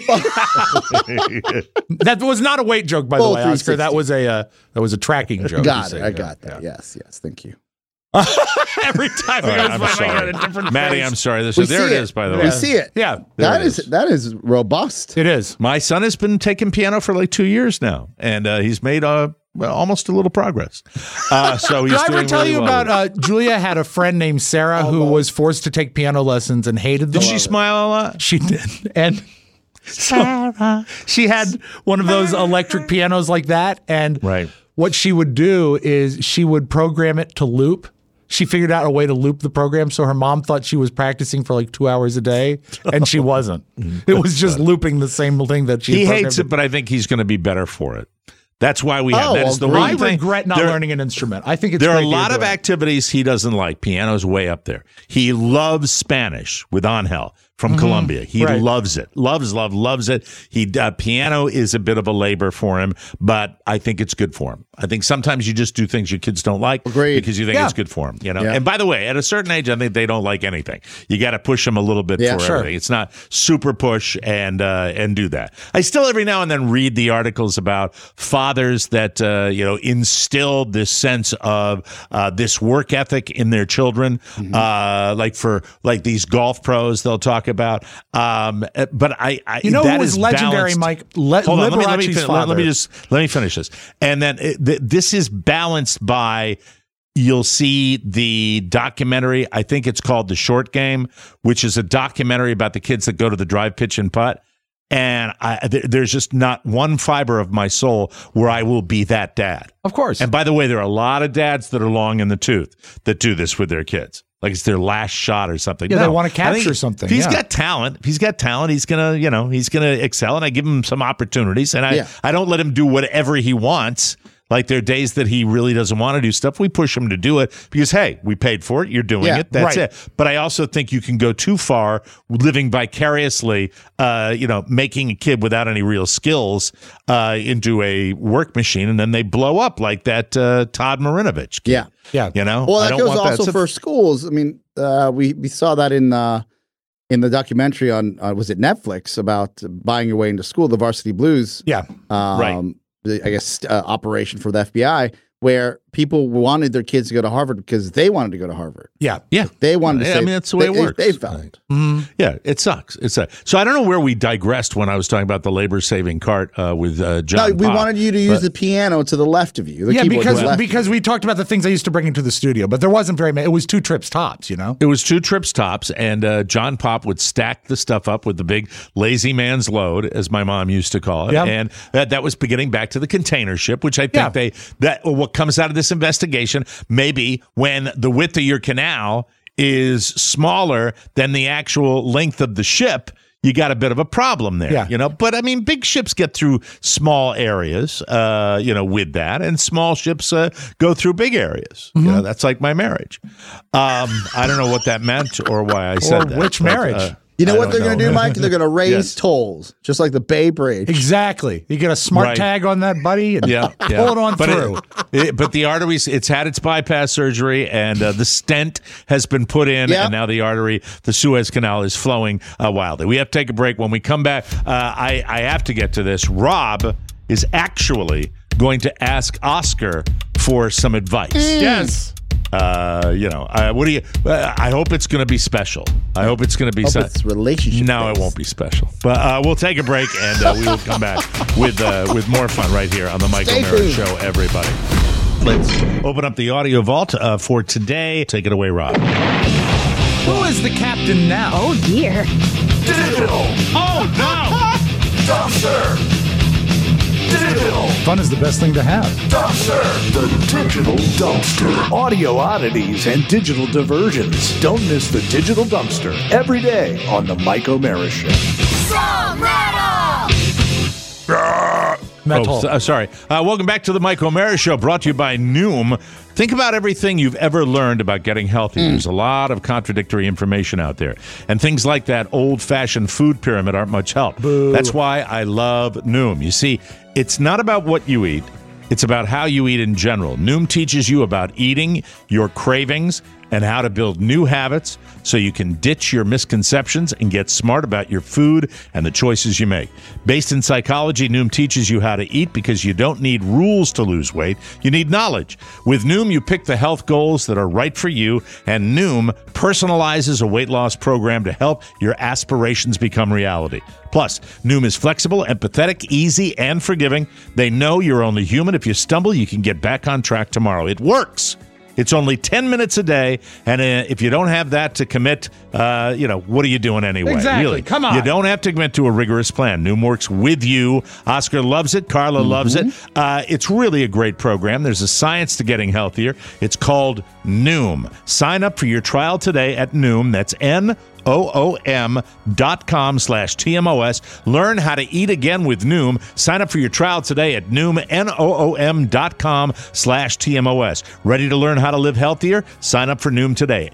That was not a weight joke, by the Full way, Oscar. 360. That was a tracking joke. Got You it. say, I got that. Yes. Thank you. Every time All right, I I'm go by, I sorry. got a different Maddie, face. I'm sorry. There We it see is, by the way. We see it. Yeah, There That it is is robust. it is. My son has been taking piano for like 2 years now, and he's made almost a little progress. So he's Did I ever doing tell really you well about with it. Julia had a friend named Sarah who was forced to take piano lessons and hated them? Did she smile a lot? She did. And Sarah. She had one of those electric pianos like that. And Right. what she would do is she would program it to loop. She figured out a way to loop the program, so her mom thought she was practicing for like 2 hours a day, and she wasn't. It was just looping the same thing that she He programmed hates it, but I think he's going to be better for it. That's why we have Oh, that. Is the well, one I thing. regret not learning an instrument. I think it's There are a great that lot you're of doing it. activities he doesn't like. Piano's way up there. He loves Spanish with Angel from Colombia. He Right. loves it. Loves it. Piano is a bit of a labor for him, but I think it's good for him. I think sometimes you just do things your kids don't like Agreed. because you think Yeah. it's good for them. You know. Yeah. And by the way, at a certain age, I think they don't like anything. You got to push them a little bit Yeah, for sure. everything. It's not super push and do that. I still every now and then read the articles about fathers that instilled this sense of this work ethic in their children. Like these golf pros, they'll talk about. But I you know that who was is legendary, balanced. Mike? Hold on, let Liberace's me finish this. And then this is balanced by. You'll see the documentary. I think it's called The Short Game, which is a documentary about the kids that go to the drive, pitch, and putt. And there's just not one fiber of my soul where I will be that dad. Of course. And by the way, there are a lot of dads that are long in the tooth that do this with their kids. Like it's their last shot or something. Yeah, they want to capture something. If he's got talent, he's gonna excel, and I give him some opportunities, and I don't let him do whatever he wants. Like there are days that he really doesn't want to do stuff. We push him to do it because, hey, we paid for it. You're doing it. That's it. But I also think you can go too far living vicariously, making a kid without any real skills into a work machine, and then they blow up like that Todd Marinovich kid. Yeah. You know? Well, that goes also for schools. I mean, we saw that in the documentary on, was it Netflix, about buying your way into school, the Varsity Blues. Yeah. Right. I guess operation for the FBI, where people wanted their kids to go to Harvard because they wanted to go to Harvard. Yeah. They wanted to save, that's the way it works. They felt. Yeah, it sucks. So I don't know where we digressed when I was talking about the labor-saving cart with John. No, we wanted you to use the piano to the left of you. The keyboard because we talked about the things I used to bring into the studio, but there wasn't very many. It was 2 trips tops, you know? It was 2 trips tops, and John Pop would stack the stuff up with the big lazy man's load, as my mom used to call it. Yep. And that was beginning back to the container ship, which I think what comes out of this investigation, maybe when the width of your canal is smaller than the actual length of the ship, you got a bit of a problem there, you know. But I mean, big ships get through small areas, with that, and small ships go through big areas. You know, that's like my marriage. I don't know what that meant or why I said that. Which marriage? You know what they're going to do, Mike? They're going to raise tolls, just like the Bay Bridge. Exactly. You get a smart tag on that, buddy, and pull it on through. But the arteries, it's had its bypass surgery, and the stent has been put in, and now the artery, the Suez Canal, is flowing wildly. We have to take a break. When we come back, I have to get to this. Rob is actually going to ask Oscar for some advice. Yes. What do you? I hope it's going to be special. I hope it's going to be it's relationship. No, it won't be special. But we'll take a break, and we will come back with more fun right here on the Mike O'Meara Show. Everybody, let's open up the audio vault for today. Take it away, Rob. Who is the captain now? Oh dear. Digital. Oh no. Dumpster. Digital. Fun is the best thing to have. Dumpster. The Digital Dumpster. Audio oddities and digital diversions. Don't miss the Digital Dumpster every day on the Mike O'Meara Show. Some metal. Sorry. Welcome back to the Mike O'Meara Show, brought to you by Noom. Think about everything you've ever learned about getting healthy. There's a lot of contradictory information out there. And things like that old-fashioned food pyramid aren't much help. Boo. That's why I love Noom. You see, it's not about what you eat. It's about how you eat in general. Noom teaches you about eating, your cravings, and how to build new habits so you can ditch your misconceptions and get smart about your food and the choices you make. Based in psychology, Noom teaches you how to eat because you don't need rules to lose weight. You need knowledge. With Noom, you pick the health goals that are right for you, and Noom personalizes a weight loss program to help your aspirations become reality. Plus, Noom is flexible, empathetic, easy, and forgiving. They know you're only human. If you stumble, you can get back on track tomorrow. It works. It's only 10 minutes a day, and if you don't have that to commit, what are you doing anyway? Exactly. Really, come on. You don't have to commit to a rigorous plan. Noom works with you. Oscar loves it. Carla loves it. It's really a great program. There's a science to getting healthier. It's called Noom. Sign up for your trial today at Noom. That's NOOM.com/TMOS. Learn how to eat again with Noom. Sign up for your trial today at Noom, NOOM.com/TMOS. Ready to learn how to live healthier? Sign up for Noom today.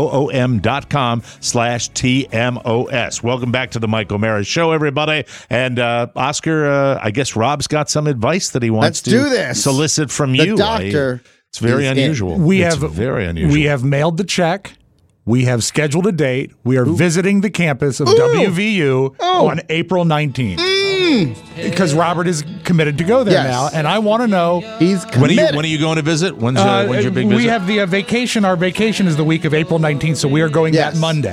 NOOM.com/TMOS. Welcome back to the Mike O'Meara Show, everybody. And Oscar, I guess Rob's got some advice that he wants to solicit from you. The doctor. It's very unusual. Very unusual. We have mailed the check. We have scheduled a date. We are visiting the campus of WVU on April 19th. Because Robert is committed to go there now, and I want to know. He's committed. When are you going to visit? When's your big visit? We have the vacation. Our vacation is the week of April 19th, so we are going that Monday.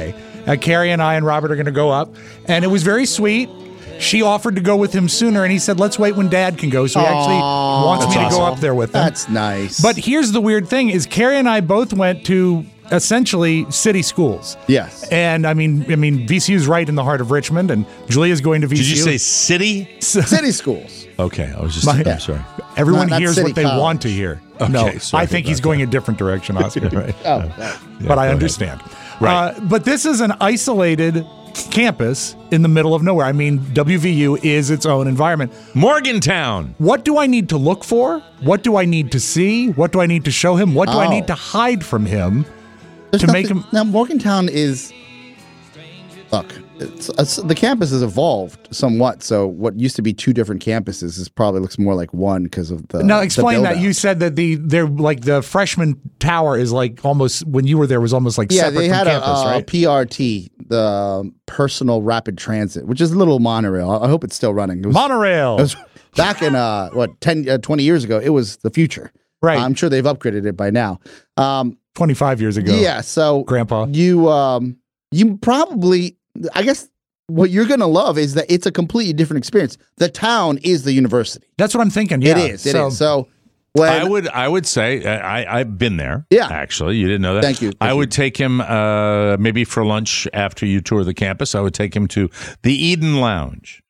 Carrie and I and Robert are going to go up. And it was very sweet. She offered to go with him sooner, and he said, let's wait when Dad can go. So he actually wants me to go up there with him. That's nice. But here's the weird thing is Carrie and I both went to essentially city schools. Yes. And I mean, VCU's right in the heart of Richmond, and Julia's going to VCU. Did you say city? City schools. Okay, I was just I'm sorry. Everyone Not hears city what they college. want to hear. Okay, No, sorry. I think he's going a different direction, Oscar. Right. But I understand. Right. But this is an isolated campus in the middle of nowhere. I mean, WVU is its own environment. Morgantown. What do I need to look for? What do I need to see? What do I need to show him? What do I need to hide from him to make him? Now, Morgantown is. Look, the campus has evolved somewhat. So what used to be two different campuses is probably looks more like one because of the. Now explain the that. You said that they're like the freshman tower is like almost when you were there was almost like separate they from had campus, a right? PRT, the Personal Rapid Transit, which is a little monorail. I hope it's still running. It was, Monorail. It was back in 20 years ago. It was the future. Right. I'm sure they've upgraded it by now. 25 years ago. Yeah. So Grandpa. You probably, I guess, what you're gonna love is that it's a completely different experience. The town is the university. That's what I'm thinking. Yeah. It is. It is. So when I would say I've been there. Yeah. Actually, you didn't know that. Thank you. I would take him maybe for lunch after you tour the campus. I would take him to the Eden Lounge.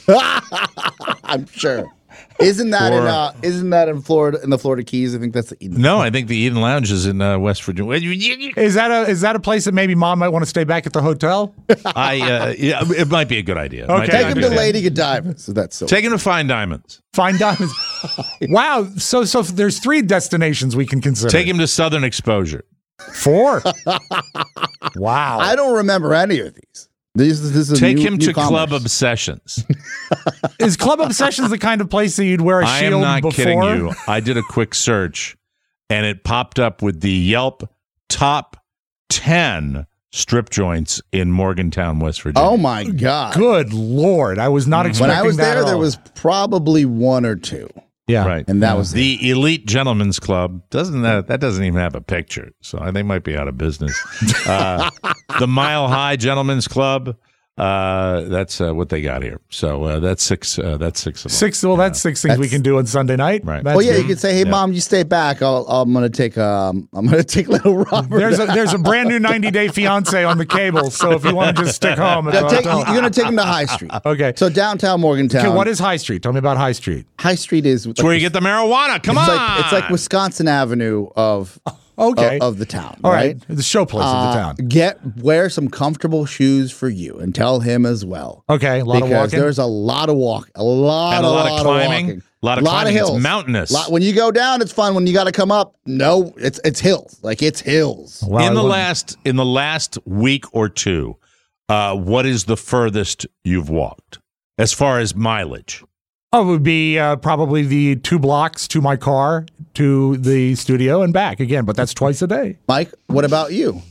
I'm sure. Isn't that in Florida, in the Florida Keys? I think that's the Eden. No, I think the Eden Lounge is in West Virginia. Is that a place that maybe Mom might want to stay back at the hotel? Yeah, it might be a good idea. Okay. Take him to Lady Godiva. So that's so. Take him to Fine Diamonds. Fine Diamonds. Wow. So there's 3 destinations we can consider. Take him to Southern Exposure. 4. Wow. I don't remember any of these. This is Take new, him to new commerce. Club Obsessions. Is Club Obsessions the kind of place that you'd wear a I shield am not before? kidding you. I did a quick search, and it popped up with the Yelp top 10 strip joints in Morgantown, West Virginia. Oh my God! Good Lord, I was not expecting When I was that there, at there all. was probably 1 or 2. Yeah, right. And that was the Elite Gentlemen's Club. That doesn't even have a picture, so they might be out of business. The Mile High Gentlemen's Club. That's what they got here. So that's 6. That's 6 of them. 6. Well, that's 6 things we can do on Sunday night. Right. That's Well, yeah, good. you could say, "Hey, Mom, you stay back. I'm gonna take little Robert." There's a brand new 90-day fiance on the cable. So if you want to just stick home, at the hotel. You're gonna take him to High Street. Okay. So downtown Morgantown. Okay, what is High Street? Tell me about High Street. High Street? Is It's where you get the marijuana. Come on. It's like Wisconsin Avenue of the town. All right. The show place of the town. Wear some comfortable shoes for you, and tell him as well. Okay, a lot of Because walking. there's a lot of walk, a lot of climbing. walking. A lot of climbing. hills. It's mountainous. When you go down, it's fun. When you got to come up, no, it's hills. Like it's hills. Wow, in the last week or two, what is the furthest you've walked as far as mileage? Oh, it would be probably the 2 blocks to my car, to the studio, and back again. But that's twice a day. Mike, what about you?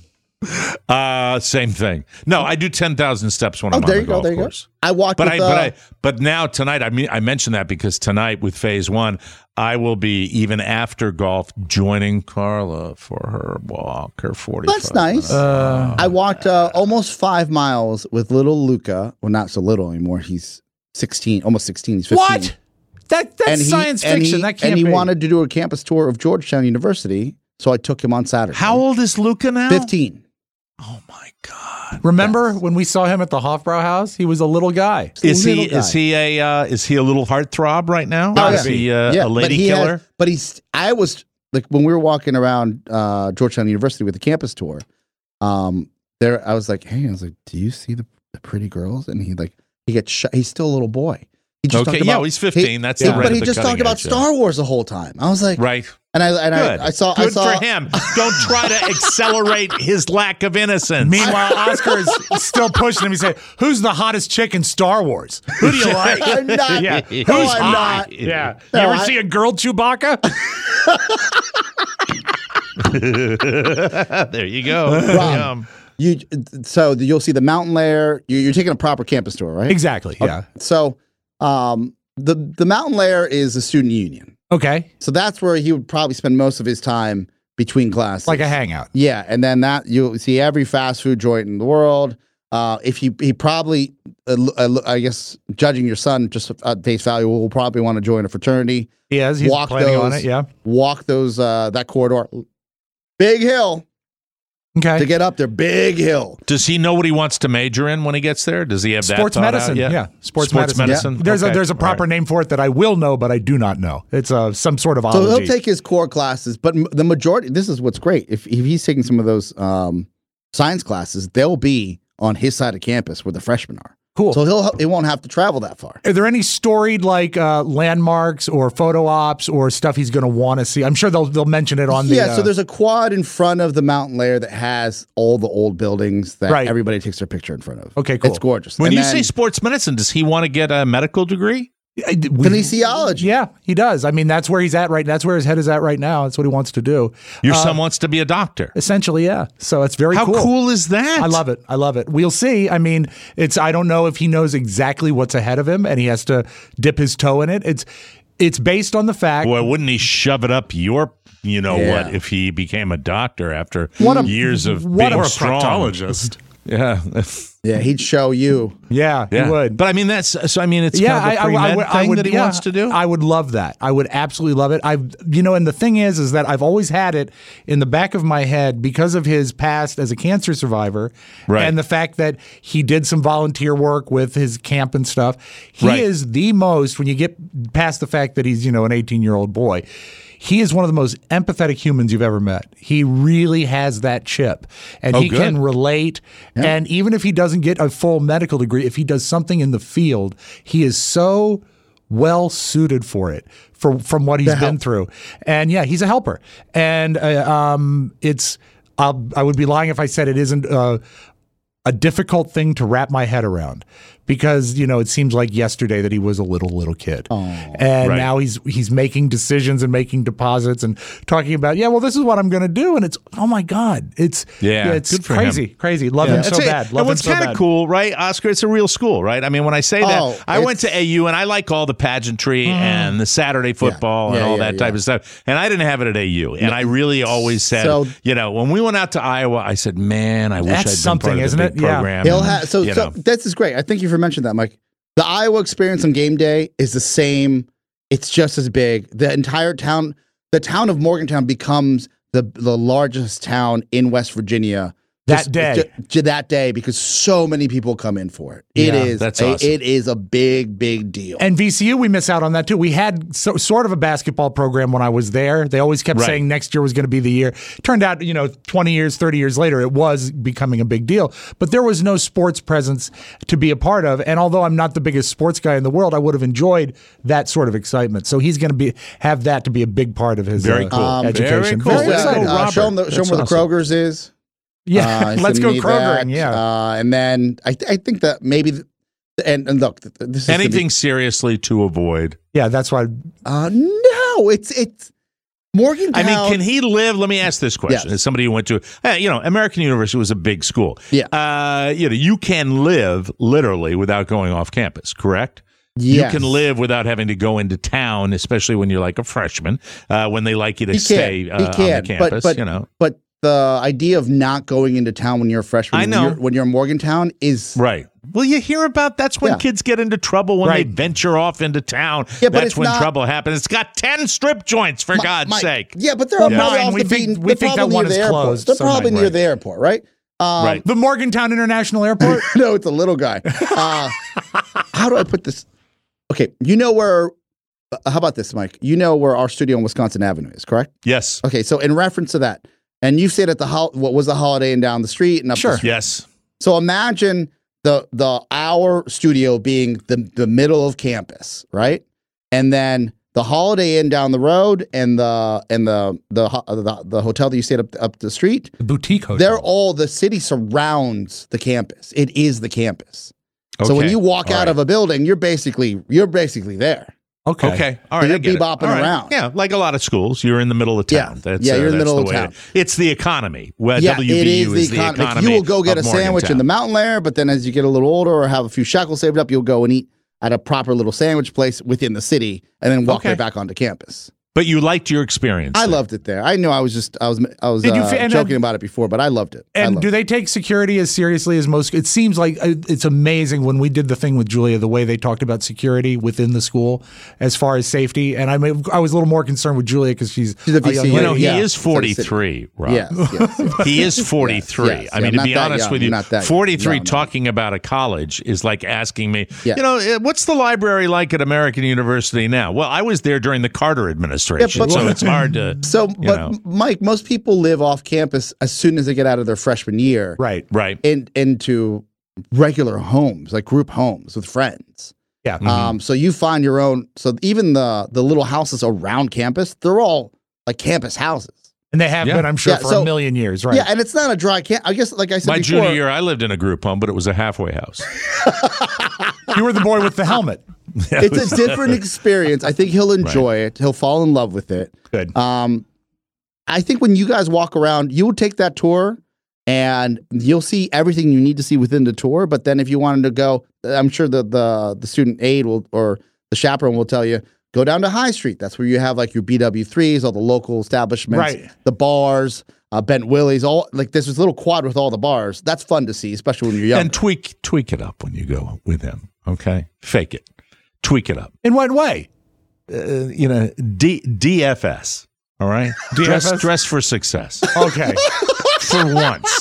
Same thing. No, I do 10,000 steps when I'm on the golf course. I walked. But now tonight, I mentioned that because tonight with Phase 1, I will be even after golf joining Carla for her walk, her 45. That's nice. I walked almost 5 miles with little Luca. Well, not so little anymore. He's 16, almost 16. He's 15. What? That's science fiction. That can't And he be. wanted to do a campus tour of Georgetown University, so I took him on Saturday. How old is Luca now? 15. Oh my God! Remember when we saw him at the Hofbrau house? He was a little guy. Is he a little heartthrob right now? Oh, Is he a lady killer? I was like when we were walking around Georgetown University with the campus tour. There, I was like, "Hey," I was like, "Do you see the pretty girls?" And he gets shot. He's still a little boy. He just talked about, he's 15. But he just talked about Star Wars the whole time. I was like, right. And I saw Good for him. Don't try to accelerate his lack of innocence. Meanwhile, Oscar is still pushing him. He said, "Who's the hottest chick in Star Wars? Who do you like?" I'm not. Yeah. No, Who's I'm hot? not. Yeah. No, You ever see a girl Chewbacca? There you go. So you'll see the mountain layer. You're taking a proper campus tour, right? Exactly. Yeah. So the mountain layer is the student union. Okay. So that's where he would probably spend most of his time between classes. Like a hangout. Yeah, and then that you'll see every fast food joint in the world. If he probably, I guess, judging your son just at face value, will probably want to join a fraternity. He's planning on it. Yeah, walk those that corridor, big hill. Okay, to get up there, big hill. Does he know what he wants to major in when he gets there? Does he have sports that medicine? Yeah, sports medicine. Yeah. There's a proper name for it that I will know, but I do not know. It's some sort of ology. So he'll take his core classes, but the majority. This is what's great. If he's taking some of those science classes, they'll be on his side of campus where the freshmen are. Cool. So he won't have to travel that far. Are there any storied landmarks or photo ops or stuff he's going to want to see? I'm sure they'll mention it on the. Yeah, so there's a quad in front of the mountain layer that has all the old buildings that everybody takes their picture in front of. Okay, cool. It's gorgeous. When you say sports medicine, does he want to get a medical degree? Kinesiology. Yeah, he does. I mean, that's where he's at right now. That's where his head is at right now. That's what he wants to do. Your son wants to be a doctor. Essentially, yeah. So it's very cool. How cool is that? I love it. I love it. We'll see. I mean, I don't know if he knows exactly what's ahead of him and he has to dip his toe in it. It's based on the fact. Boy, wouldn't he shove it up your, what, if he became a doctor after years of being or a strong. proctologist. Yeah. Yeah, he'd show you. Yeah, he would. But I mean, it's kind of a pre-med thing that he wants to do? I would love that. I would absolutely love it. And the thing is that I've always had it in the back of my head because of his past as a cancer survivor and the fact that he did some volunteer work with his camp and stuff. He is the most, when you get past the fact that he's, an 18-year-old boy, he is one of the most empathetic humans you've ever met. He really has that chip. And he can relate. Yeah. And even if he doesn't get a full medical degree, if he does something in the field, he is so well suited for it, from what he's been through. And yeah, he's a helper. And I would be lying if I said it isn't a difficult thing to wrap my head around. Because, it seems like yesterday that he was a little kid. And now he's making decisions and making deposits and talking about, this is what I'm going to do. And it's, oh my God. It's crazy, crazy. Love him so bad. And what's kind of cool, right, Oscar, it's a real school, right? I mean, when I say that, I went to AU and I like all the pageantry and the Saturday football and all that type of stuff. And I didn't have it at AU. And I really always said, when we went out to Iowa, I said, man, I wish I'd been part of the big program. So this is great. I think you've mentioned that, Mike. The Iowa experience on game day is the same. It's just as big. The entire town, the town of Morgantown, becomes the largest town in West Virginia that day because so many people come in for it. That's awesome. It is a big deal. And VCU, we miss out on that too. We had sort of a basketball program when I was there. They always kept saying next year was going to be the year. Turned out, 20 years, 30 years later, it was becoming a big deal. But there was no sports presence to be a part of. And although I'm not the biggest sports guy in the world, I would have enjoyed that sort of excitement. So he's going to have that to be a big part of his education. Very cool. Show him where the Kroger's is. Yeah, let's go Krogering. Yeah, and then I think that maybe, and look, this is anything seriously to avoid. Yeah, that's why. No, it's Morgantown. I mean, can he live? Let me ask this question: as somebody who went to, American University was a big school. Yeah, you can live literally without going off campus, correct? Yes. You can live without having to go into town, especially when you're like a freshman, when they like you to stay on the campus. But the idea of not going into town when you're a freshman, when you're in Morgantown, is right. Well, you hear about that's when kids get into trouble when they venture off into town. Yeah, that's when trouble happens. It's got 10 strip joints, for God's sake. Yeah, but they're probably off we think that one is closed. They're probably near the airport, right? The Morgantown International Airport? No, it's a little guy. How do I put this? Okay, where. How about this, Mike? You know where our studio on Wisconsin Avenue is, correct? Yes. Okay, so in reference to that. And you stayed at what was the Holiday Inn down the street and up the street. Yes. So imagine our studio being the middle of campus, right? And then the Holiday Inn down the road and the hotel that you stayed up the street, the boutique hotel. The city surrounds the campus. It is the campus. Okay. So when you walk out of a building, you're basically there. Okay. All right. You're bebopping around. Yeah, like a lot of schools, you're in the middle of town. You're in the middle of town. It's the economy. WVU it is the economy. Like you will go get a sandwich in the mountain lair, but then as you get a little older or have a few shekels saved up, you'll go and eat at a proper little sandwich place within the city and then walk right back onto campus. But you liked your experience. I loved it there. I know I was joking about it before, but I loved it. And do they take security as seriously as most? It seems like it's amazing when we did the thing with Julia, the way they talked about security within the school as far as safety. And I was a little more concerned with Julia because she's a VC. He is 43, Rob. Yes. He is 43. Yes. I mean, to be honest with you, 43 young. talking about a college is like asking me, what's the library like at American University now? Well, I was there during the Carter administration, so it's hard to. Mike, most people live off campus as soon as they get out of their freshman year, right, into regular homes, like group homes with friends. Yeah. So you find your own. So even the little houses around campus, they're all like campus houses. And they have been, I'm sure, for a million years, right? Yeah, and it's not a dry camp. I guess, like I said My before, junior year, I lived in a group home, but it was a halfway house. You were the boy with the helmet. It's a different experience. I think he'll enjoy it. He'll fall in love with it. Good. I think when you guys walk around, you will take that tour and you'll see everything you need to see within the tour. But then if you wanted to go, I'm sure the student aide or the chaperone will tell you, go down to High Street. That's where you have like your BW3s, all the local establishments, the bars, Bent Willie's, all like there's this little quad with all the bars. That's fun to see, especially when you're young. And tweak it up when you go with him. Okay, fake it, tweak it up. In what way? DFS. All right, dress for success. Okay, for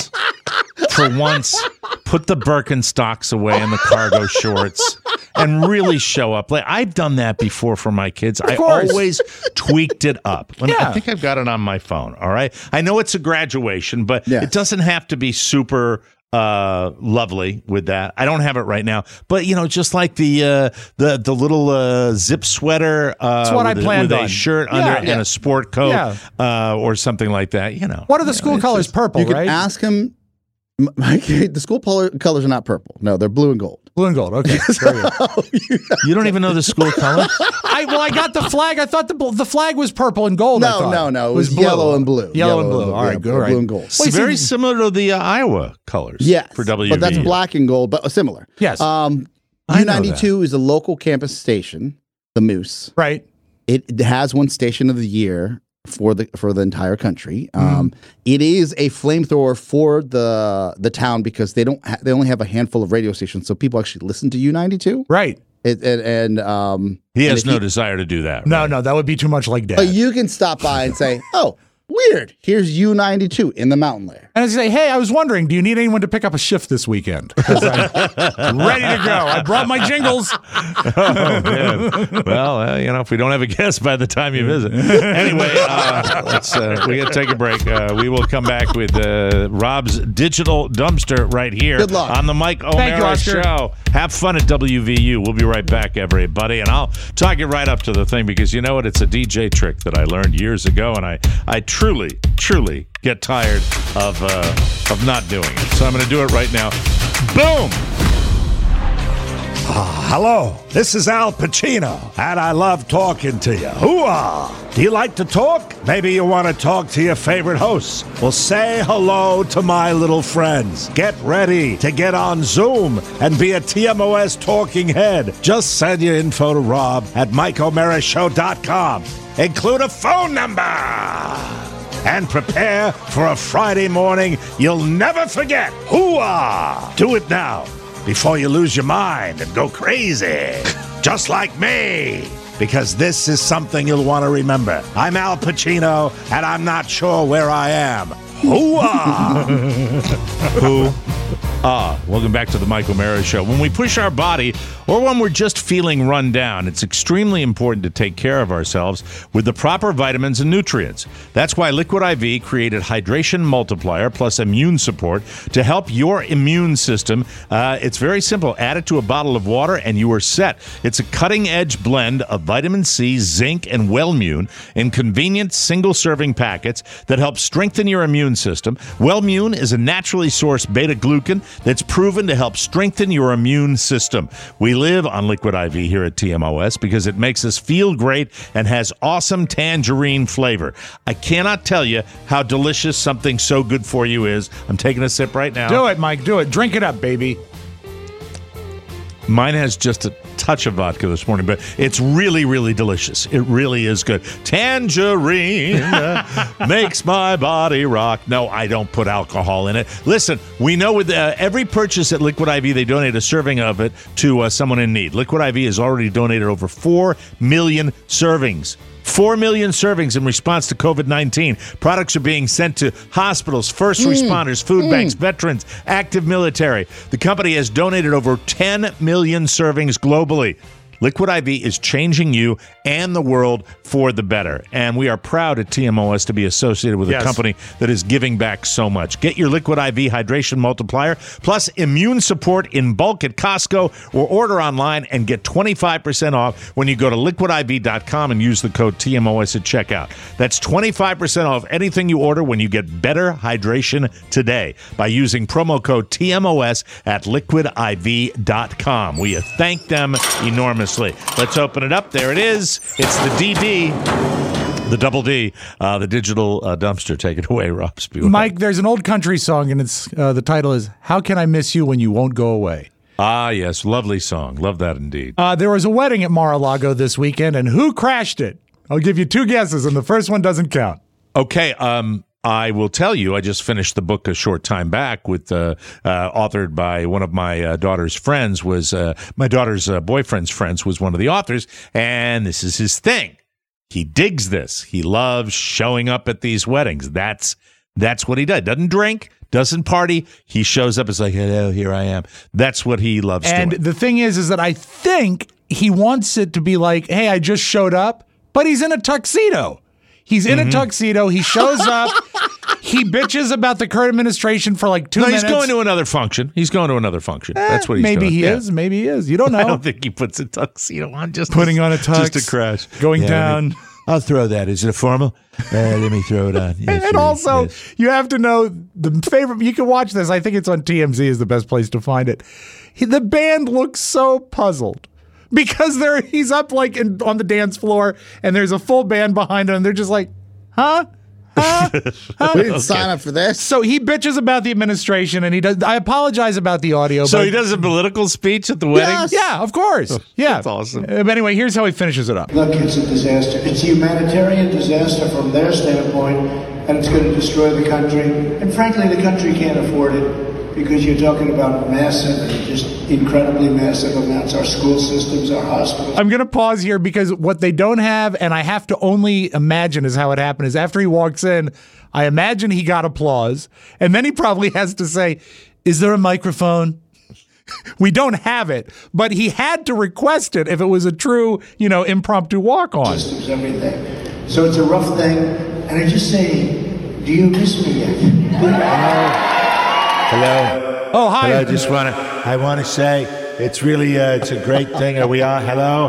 once, put the Birkenstocks away and the cargo shorts. And really show up. Like I've done that before for my kids. I always tweaked it up. I think I've got it on my phone. All right. I know it's a graduation, but it doesn't have to be super lovely with that. I don't have it right now, but just like the little zip sweater. That's what I planned with on. A shirt under and a sport coat, or something like that. What are the school colors? Purple. You can right? ask him. The school colors are not purple. No, they're blue and gold. Blue and gold. Okay. You don't even know the school color? I got the flag. I thought the flag was purple and gold. No. It was yellow and blue. Yellow and blue. All right. Good. Blue and gold. It's very similar to the Iowa colors. Yes. For WVU. But that's black and gold, but similar. Yes. U92 is a local campus station, the Moose. Right. It has one station of the year for the entire country. It is a flamethrower for the town because they only have a handful of radio stations, so people actually listen to U92. Right. He has no desire to do that. Right? No, that would be too much like Dad. But you can stop by and say, "Oh, weird. Here's U92 in the mountain layer." And I say, "Hey, I was wondering, do you need anyone to pick up a shift this weekend? Because I'm ready to go. I brought my jingles." Oh, man. Well, if we don't have a guest by the time you visit. Anyway, we got to take a break. We will come back with Rob's Digital Dumpster right here on the Mike O'Mara Show. Have fun at WVU. We'll be right back, everybody. And I'll talk it right up to the thing because you know what? It's a DJ trick that I learned years ago, and I truly get tired of not doing it. So I'm going to do it right now. Boom! Hello, this is Al Pacino, and I love talking to you. Hoo-ah! Do you like to talk? Maybe you want to talk to your favorite hosts. Well, say hello to my little friends. Get ready to get on Zoom and be a TMOS talking head. Just send your info to Rob at MikeO'MaraShow.com. Include a phone number. And prepare for a Friday morning you'll never forget. Hoo-ah! Do it now before you lose your mind and go crazy. Just like me. Because this is something you'll want to remember. I'm Al Pacino, and I'm not sure where I am. Hoo-ah! Welcome back to the Mike O'Mara Show. When we push our body or when we're just feeling run down, it's extremely important to take care of ourselves with the proper vitamins and nutrients. That's why Liquid IV created Hydration Multiplier plus Immune Support to help your immune system. It's very simple. Add it to a bottle of water and you are set. It's a cutting-edge blend of vitamin C, zinc, and Wellmune in convenient single-serving packets that help strengthen your immune system. Wellmune is a naturally sourced beta-glucan that's proven to help strengthen your immune system. We live on Liquid IV here at TMOS because it makes us feel great and has awesome tangerine flavor. I cannot tell you how delicious something so good for you is. I'm taking a sip right now. Do it, Mike. Do it. Drink it up, baby. Mine has just a touch of vodka this morning, but it's really, really delicious. It really is good. Tangerine makes my body rock. No, I don't put alcohol in it. Listen, we know with every purchase at Liquid IV, they donate a serving of it to someone in need. Liquid IV has already donated over 4 million servings. 4 million servings in response to COVID-19. Products are being sent to hospitals, first responders, food banks, veterans, active military. The company has donated over 10 million servings globally. Liquid IV is changing you and the world for the better. And we are proud at TMOS to be associated with a company that is giving back so much. Get your Liquid IV hydration multiplier plus immune support in bulk at Costco or order online and get 25% off when you go to liquidiv.com and use the code TMOS at checkout. That's 25% off anything you order when you get better hydration today by using promo code TMOS at liquidiv.com. We thank them enormously. Let's open it up. There it is. It's the DD, the double D, the digital dumpster. Take it away, Rob Spiewak. Mike, there's an old country song, and it's the title is "How Can I Miss You When You Won't Go Away?" Ah, yes. Lovely song. Love that indeed. There was a wedding at Mar-a-Lago this weekend, and who crashed it? I'll give you 2 guesses, and the first one doesn't count. Okay. I will tell you, I just finished the book a short time back with authored by one of my daughter's friends, was my daughter's boyfriend's friends was one of the authors, and this is his thing. He digs this. He loves showing up at these weddings. That's what he does. Doesn't drink, doesn't party. He shows up. It's like, hello, here I am. That's what he loves doing. And the thing is that I think he wants it to be like, hey, I just showed up, but he's in a tuxedo. He's in a tuxedo. He shows up. He bitches about the current administration for like 2 minutes. He's going to another function. That's what he's maybe doing. He is. Maybe he is. You don't know. I don't think he puts a tuxedo on. Just putting on a tux. Just to crash. Going down. I'll throw that. Is it formal? Let me throw it on. Yes, and also, you have to know the favorite. You can watch this. I think it's on TMZ is the best place to find it. The band looks so puzzled. Because he's up like on the dance floor, and there's a full band behind him, and they're just like, huh? We didn't sign up for this. So he bitches about the administration, and he does. I apologize about the audio. So he does a political speech at the wedding? Yes. Yeah, of course. Yeah. That's awesome. But anyway, here's how he finishes it up. Look, it's a disaster. It's a humanitarian disaster from their standpoint, and it's going to destroy the country. And frankly, the country can't afford it. Because you're talking about massive, just incredibly massive amounts. Our school systems, our hospitals. I'm going to pause here because what they don't have, and I have to only imagine is how it happened, is after he walks in, I imagine he got applause, and then he probably has to say, is there a microphone? We don't have it, but he had to request it if it was a true, impromptu walk-on. Systems, everything. So it's a rough thing, and I just say, do you miss me yet? Hello. Oh, hi. Hello. I want to say it's really it's a great thing. Are we on? Hello.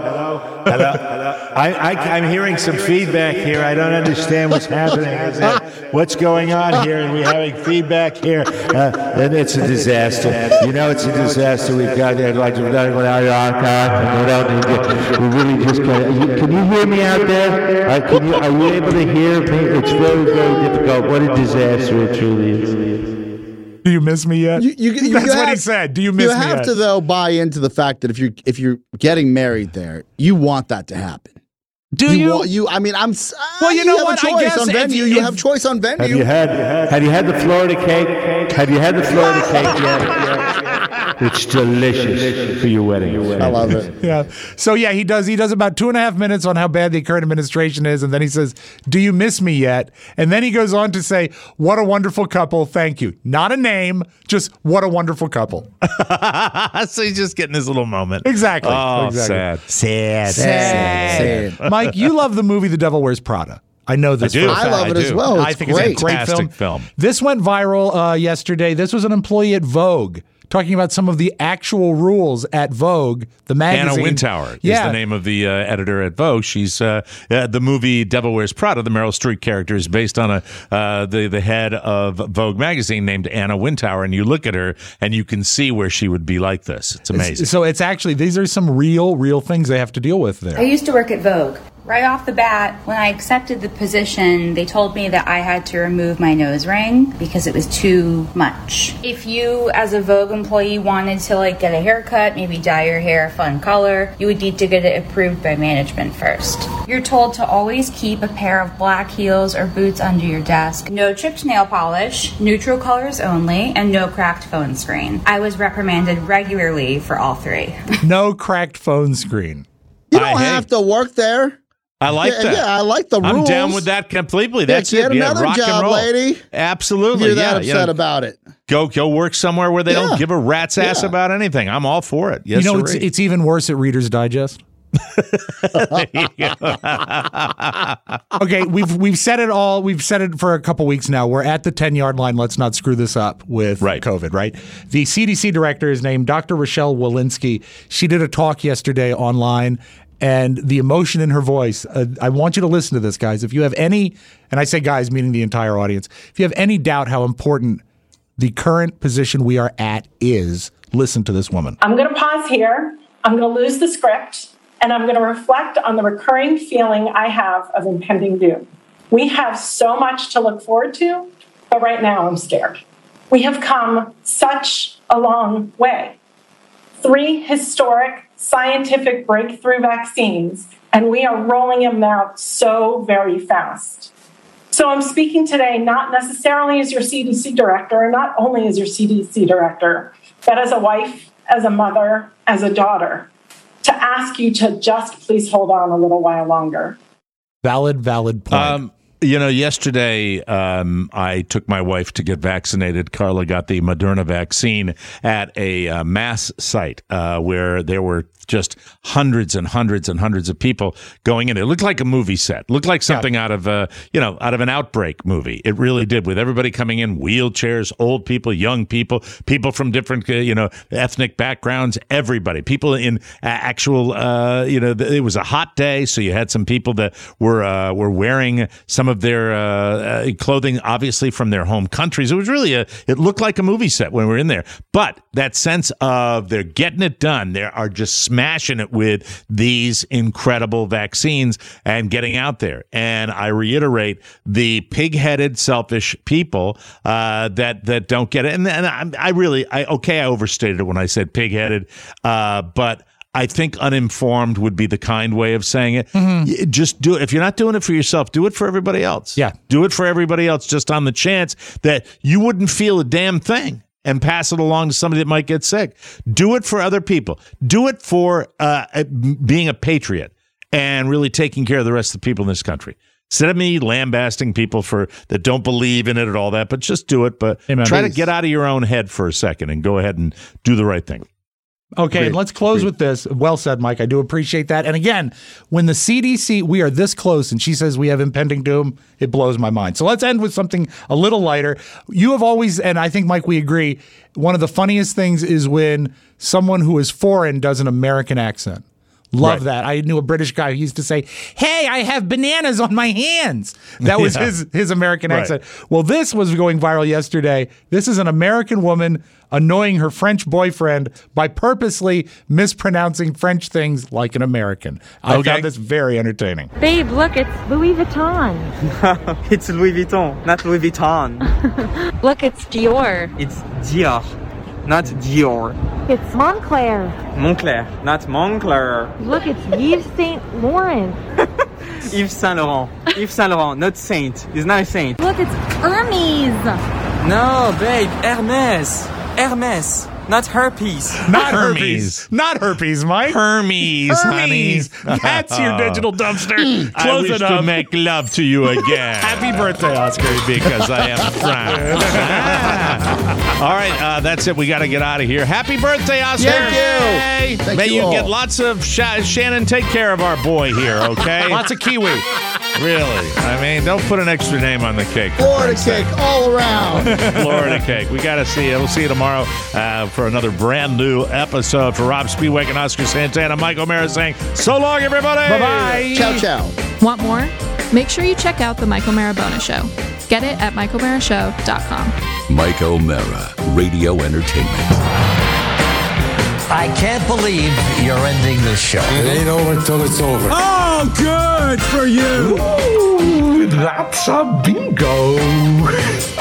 I'm hearing some feedback here. I don't understand what's happening. What's going on here? And we're having feedback here. And it's a disaster. It's a disaster. We've got there like we really just can you hear me out there? Are you able to hear me? It's very, very difficult. What a disaster it truly is. Do you miss me yet? That's what he said. Do you miss me yet? You have to, though, buy into the fact that if you're getting married there, you want that to happen. Do you? Well, you know what? I guess on venue. You have choice on venue. Have you had the Florida cake? Have you had the Florida cake yet? It's delicious for your wedding. I love it. Yeah. So yeah, he does about 2.5 minutes on how bad the current administration is, and then he says, "Do you miss me yet?" And then he goes on to say, "What a wonderful couple. Thank you." Not a name, just what a wonderful couple. So he's just getting his little moment. Exactly. Oh, exactly. Sad. Mike, you love the movie The Devil Wears Prada. I know this. I do. I love it as well. I think great. it's a great Fantastic film. This went viral yesterday. This was an employee at Vogue talking about some of the actual rules at Vogue, the magazine. Anna Wintour is the name of the editor at Vogue. She's the movie Devil Wears Prada. The Meryl Streep character is based on the head of Vogue magazine named Anna Wintour, and you look at her and you can see where she would be like this. It's amazing. So it's actually, these are some real things they have to deal with there. I used to work at Vogue. Right off the bat, when I accepted the position, they told me that I had to remove my nose ring because it was too much. If you, as a Vogue employee, wanted to get a haircut, maybe dye your hair a fun color, you would need to get it approved by management first. You're told to always keep a pair of black heels or boots under your desk, no chipped nail polish, neutral colors only, and no cracked phone screen. I was reprimanded regularly for all three. No cracked phone screen. You don't have to work there. I like that. Yeah, I like the rules. I'm down with that completely. That's Get it. another rock job, and roll. lady. Absolutely. You're that upset about it. Go work somewhere where they don't give a rat's ass about anything. I'm all for it. Yes, it's even worse at Reader's Digest. Okay, we've said it all. We've said it for a couple weeks now. We're at the 10-yard line. Let's not screw this up with COVID, right? The CDC director is named Dr. Rochelle Walensky. She did a talk yesterday online, and the emotion in her voice, I want you to listen to this, guys. If you have any, and I say guys, meaning the entire audience, if you have any doubt how important the current position we are at is, listen to this woman. I'm going to pause here. I'm going to lose the script, and I'm going to reflect on the recurring feeling I have of impending doom. We have so much to look forward to, but right now I'm scared. We have come such a long way. 3 historic scientific breakthrough vaccines, and we are rolling them out so very fast. So I'm speaking today not necessarily as your CDC director, and not only as your CDC director, but as a wife, as a mother, as a daughter, to ask you to just please hold on a little while longer. Valid point. Yesterday I took my wife to get vaccinated. Carla got the Moderna vaccine at a mass site where there were just hundreds and hundreds and hundreds of people going in. It looked like a movie set. It looked like something out of an outbreak movie. It really did, with everybody coming in, wheelchairs, old people, young people, people from different ethnic backgrounds, everybody. People in actual it was a hot day, so you had some people that were wearing some of their clothing, obviously from their home countries. It was really it looked like a movie set when we were in there. But that sense of they're getting it done, they are just smashing it with these incredible vaccines and getting out there. And I reiterate, the pig-headed, selfish people that don't get it. And I overstated it when I said pig-headed, but I think uninformed would be the kind way of saying it. Mm-hmm. Just do it. If you're not doing it for yourself, do it for everybody else. Yeah. Do it for everybody else, just on the chance that you wouldn't feel a damn thing and pass it along to somebody that might get sick. Do it for other people. Do it for being a patriot and really taking care of the rest of the people in this country. Instead of me lambasting people that don't believe in it and all that, but just do it. But try to get out of your own head for a second and go ahead and do the right thing. Okay, and let's close with this. Well said, Mike. I do appreciate that. And again, when the CDC, we are this close, and she says we have impending doom, it blows my mind. So let's end with something a little lighter. You have always, and I think, Mike, we agree, one of the funniest things is when someone who is foreign does an American accent. Love that. I knew a British guy who used to say, "Hey, I have bananas on my hands." That was his American accent. Well, this was going viral yesterday. This is an American woman annoying her French boyfriend by purposely mispronouncing French things like an American. I found this very entertaining. Babe, look, it's Louis Vuitton. It's Louis Vuitton, not Louis Vuitton. Look, it's Dior. It's Dior, not Dior. It's Moncler. Moncler, not Moncler. Look, it's Yves Saint Laurent. Yves Saint Laurent. Yves Saint Laurent, not Saint. He's not a saint. Look, it's Hermes. No, babe, Hermes. Hermes, not herpes. Not herpes. Not herpes, Mike. Hermes, honey. That's your digital dumpster. I Close wish it up. to make love to you again. Happy birthday, Oscar. Because I am French. All right, that's it. We got to get out of here. Happy birthday, Oscar. Thank you. May you all. get lots of Shannon, take care of our boy here, okay? Lots of kiwi. Really? I mean, don't put an extra name on the cake. Florida cake all around. Florida cake. We got to see it. We'll see you tomorrow for another brand new episode. For Rob Spiewak and Oscar Santana, Mike O'Mara saying, so long, everybody. Bye-bye. Ciao, ciao. Want more? Make sure you check out the Mike O'Mara Bonus Show. Get it at MikeO'MaraShow.com. Mike O'Mara, Radio Entertainment. I can't believe you're ending this show. It ain't over till it's over. Oh, good for you. Ooh, that's a bingo.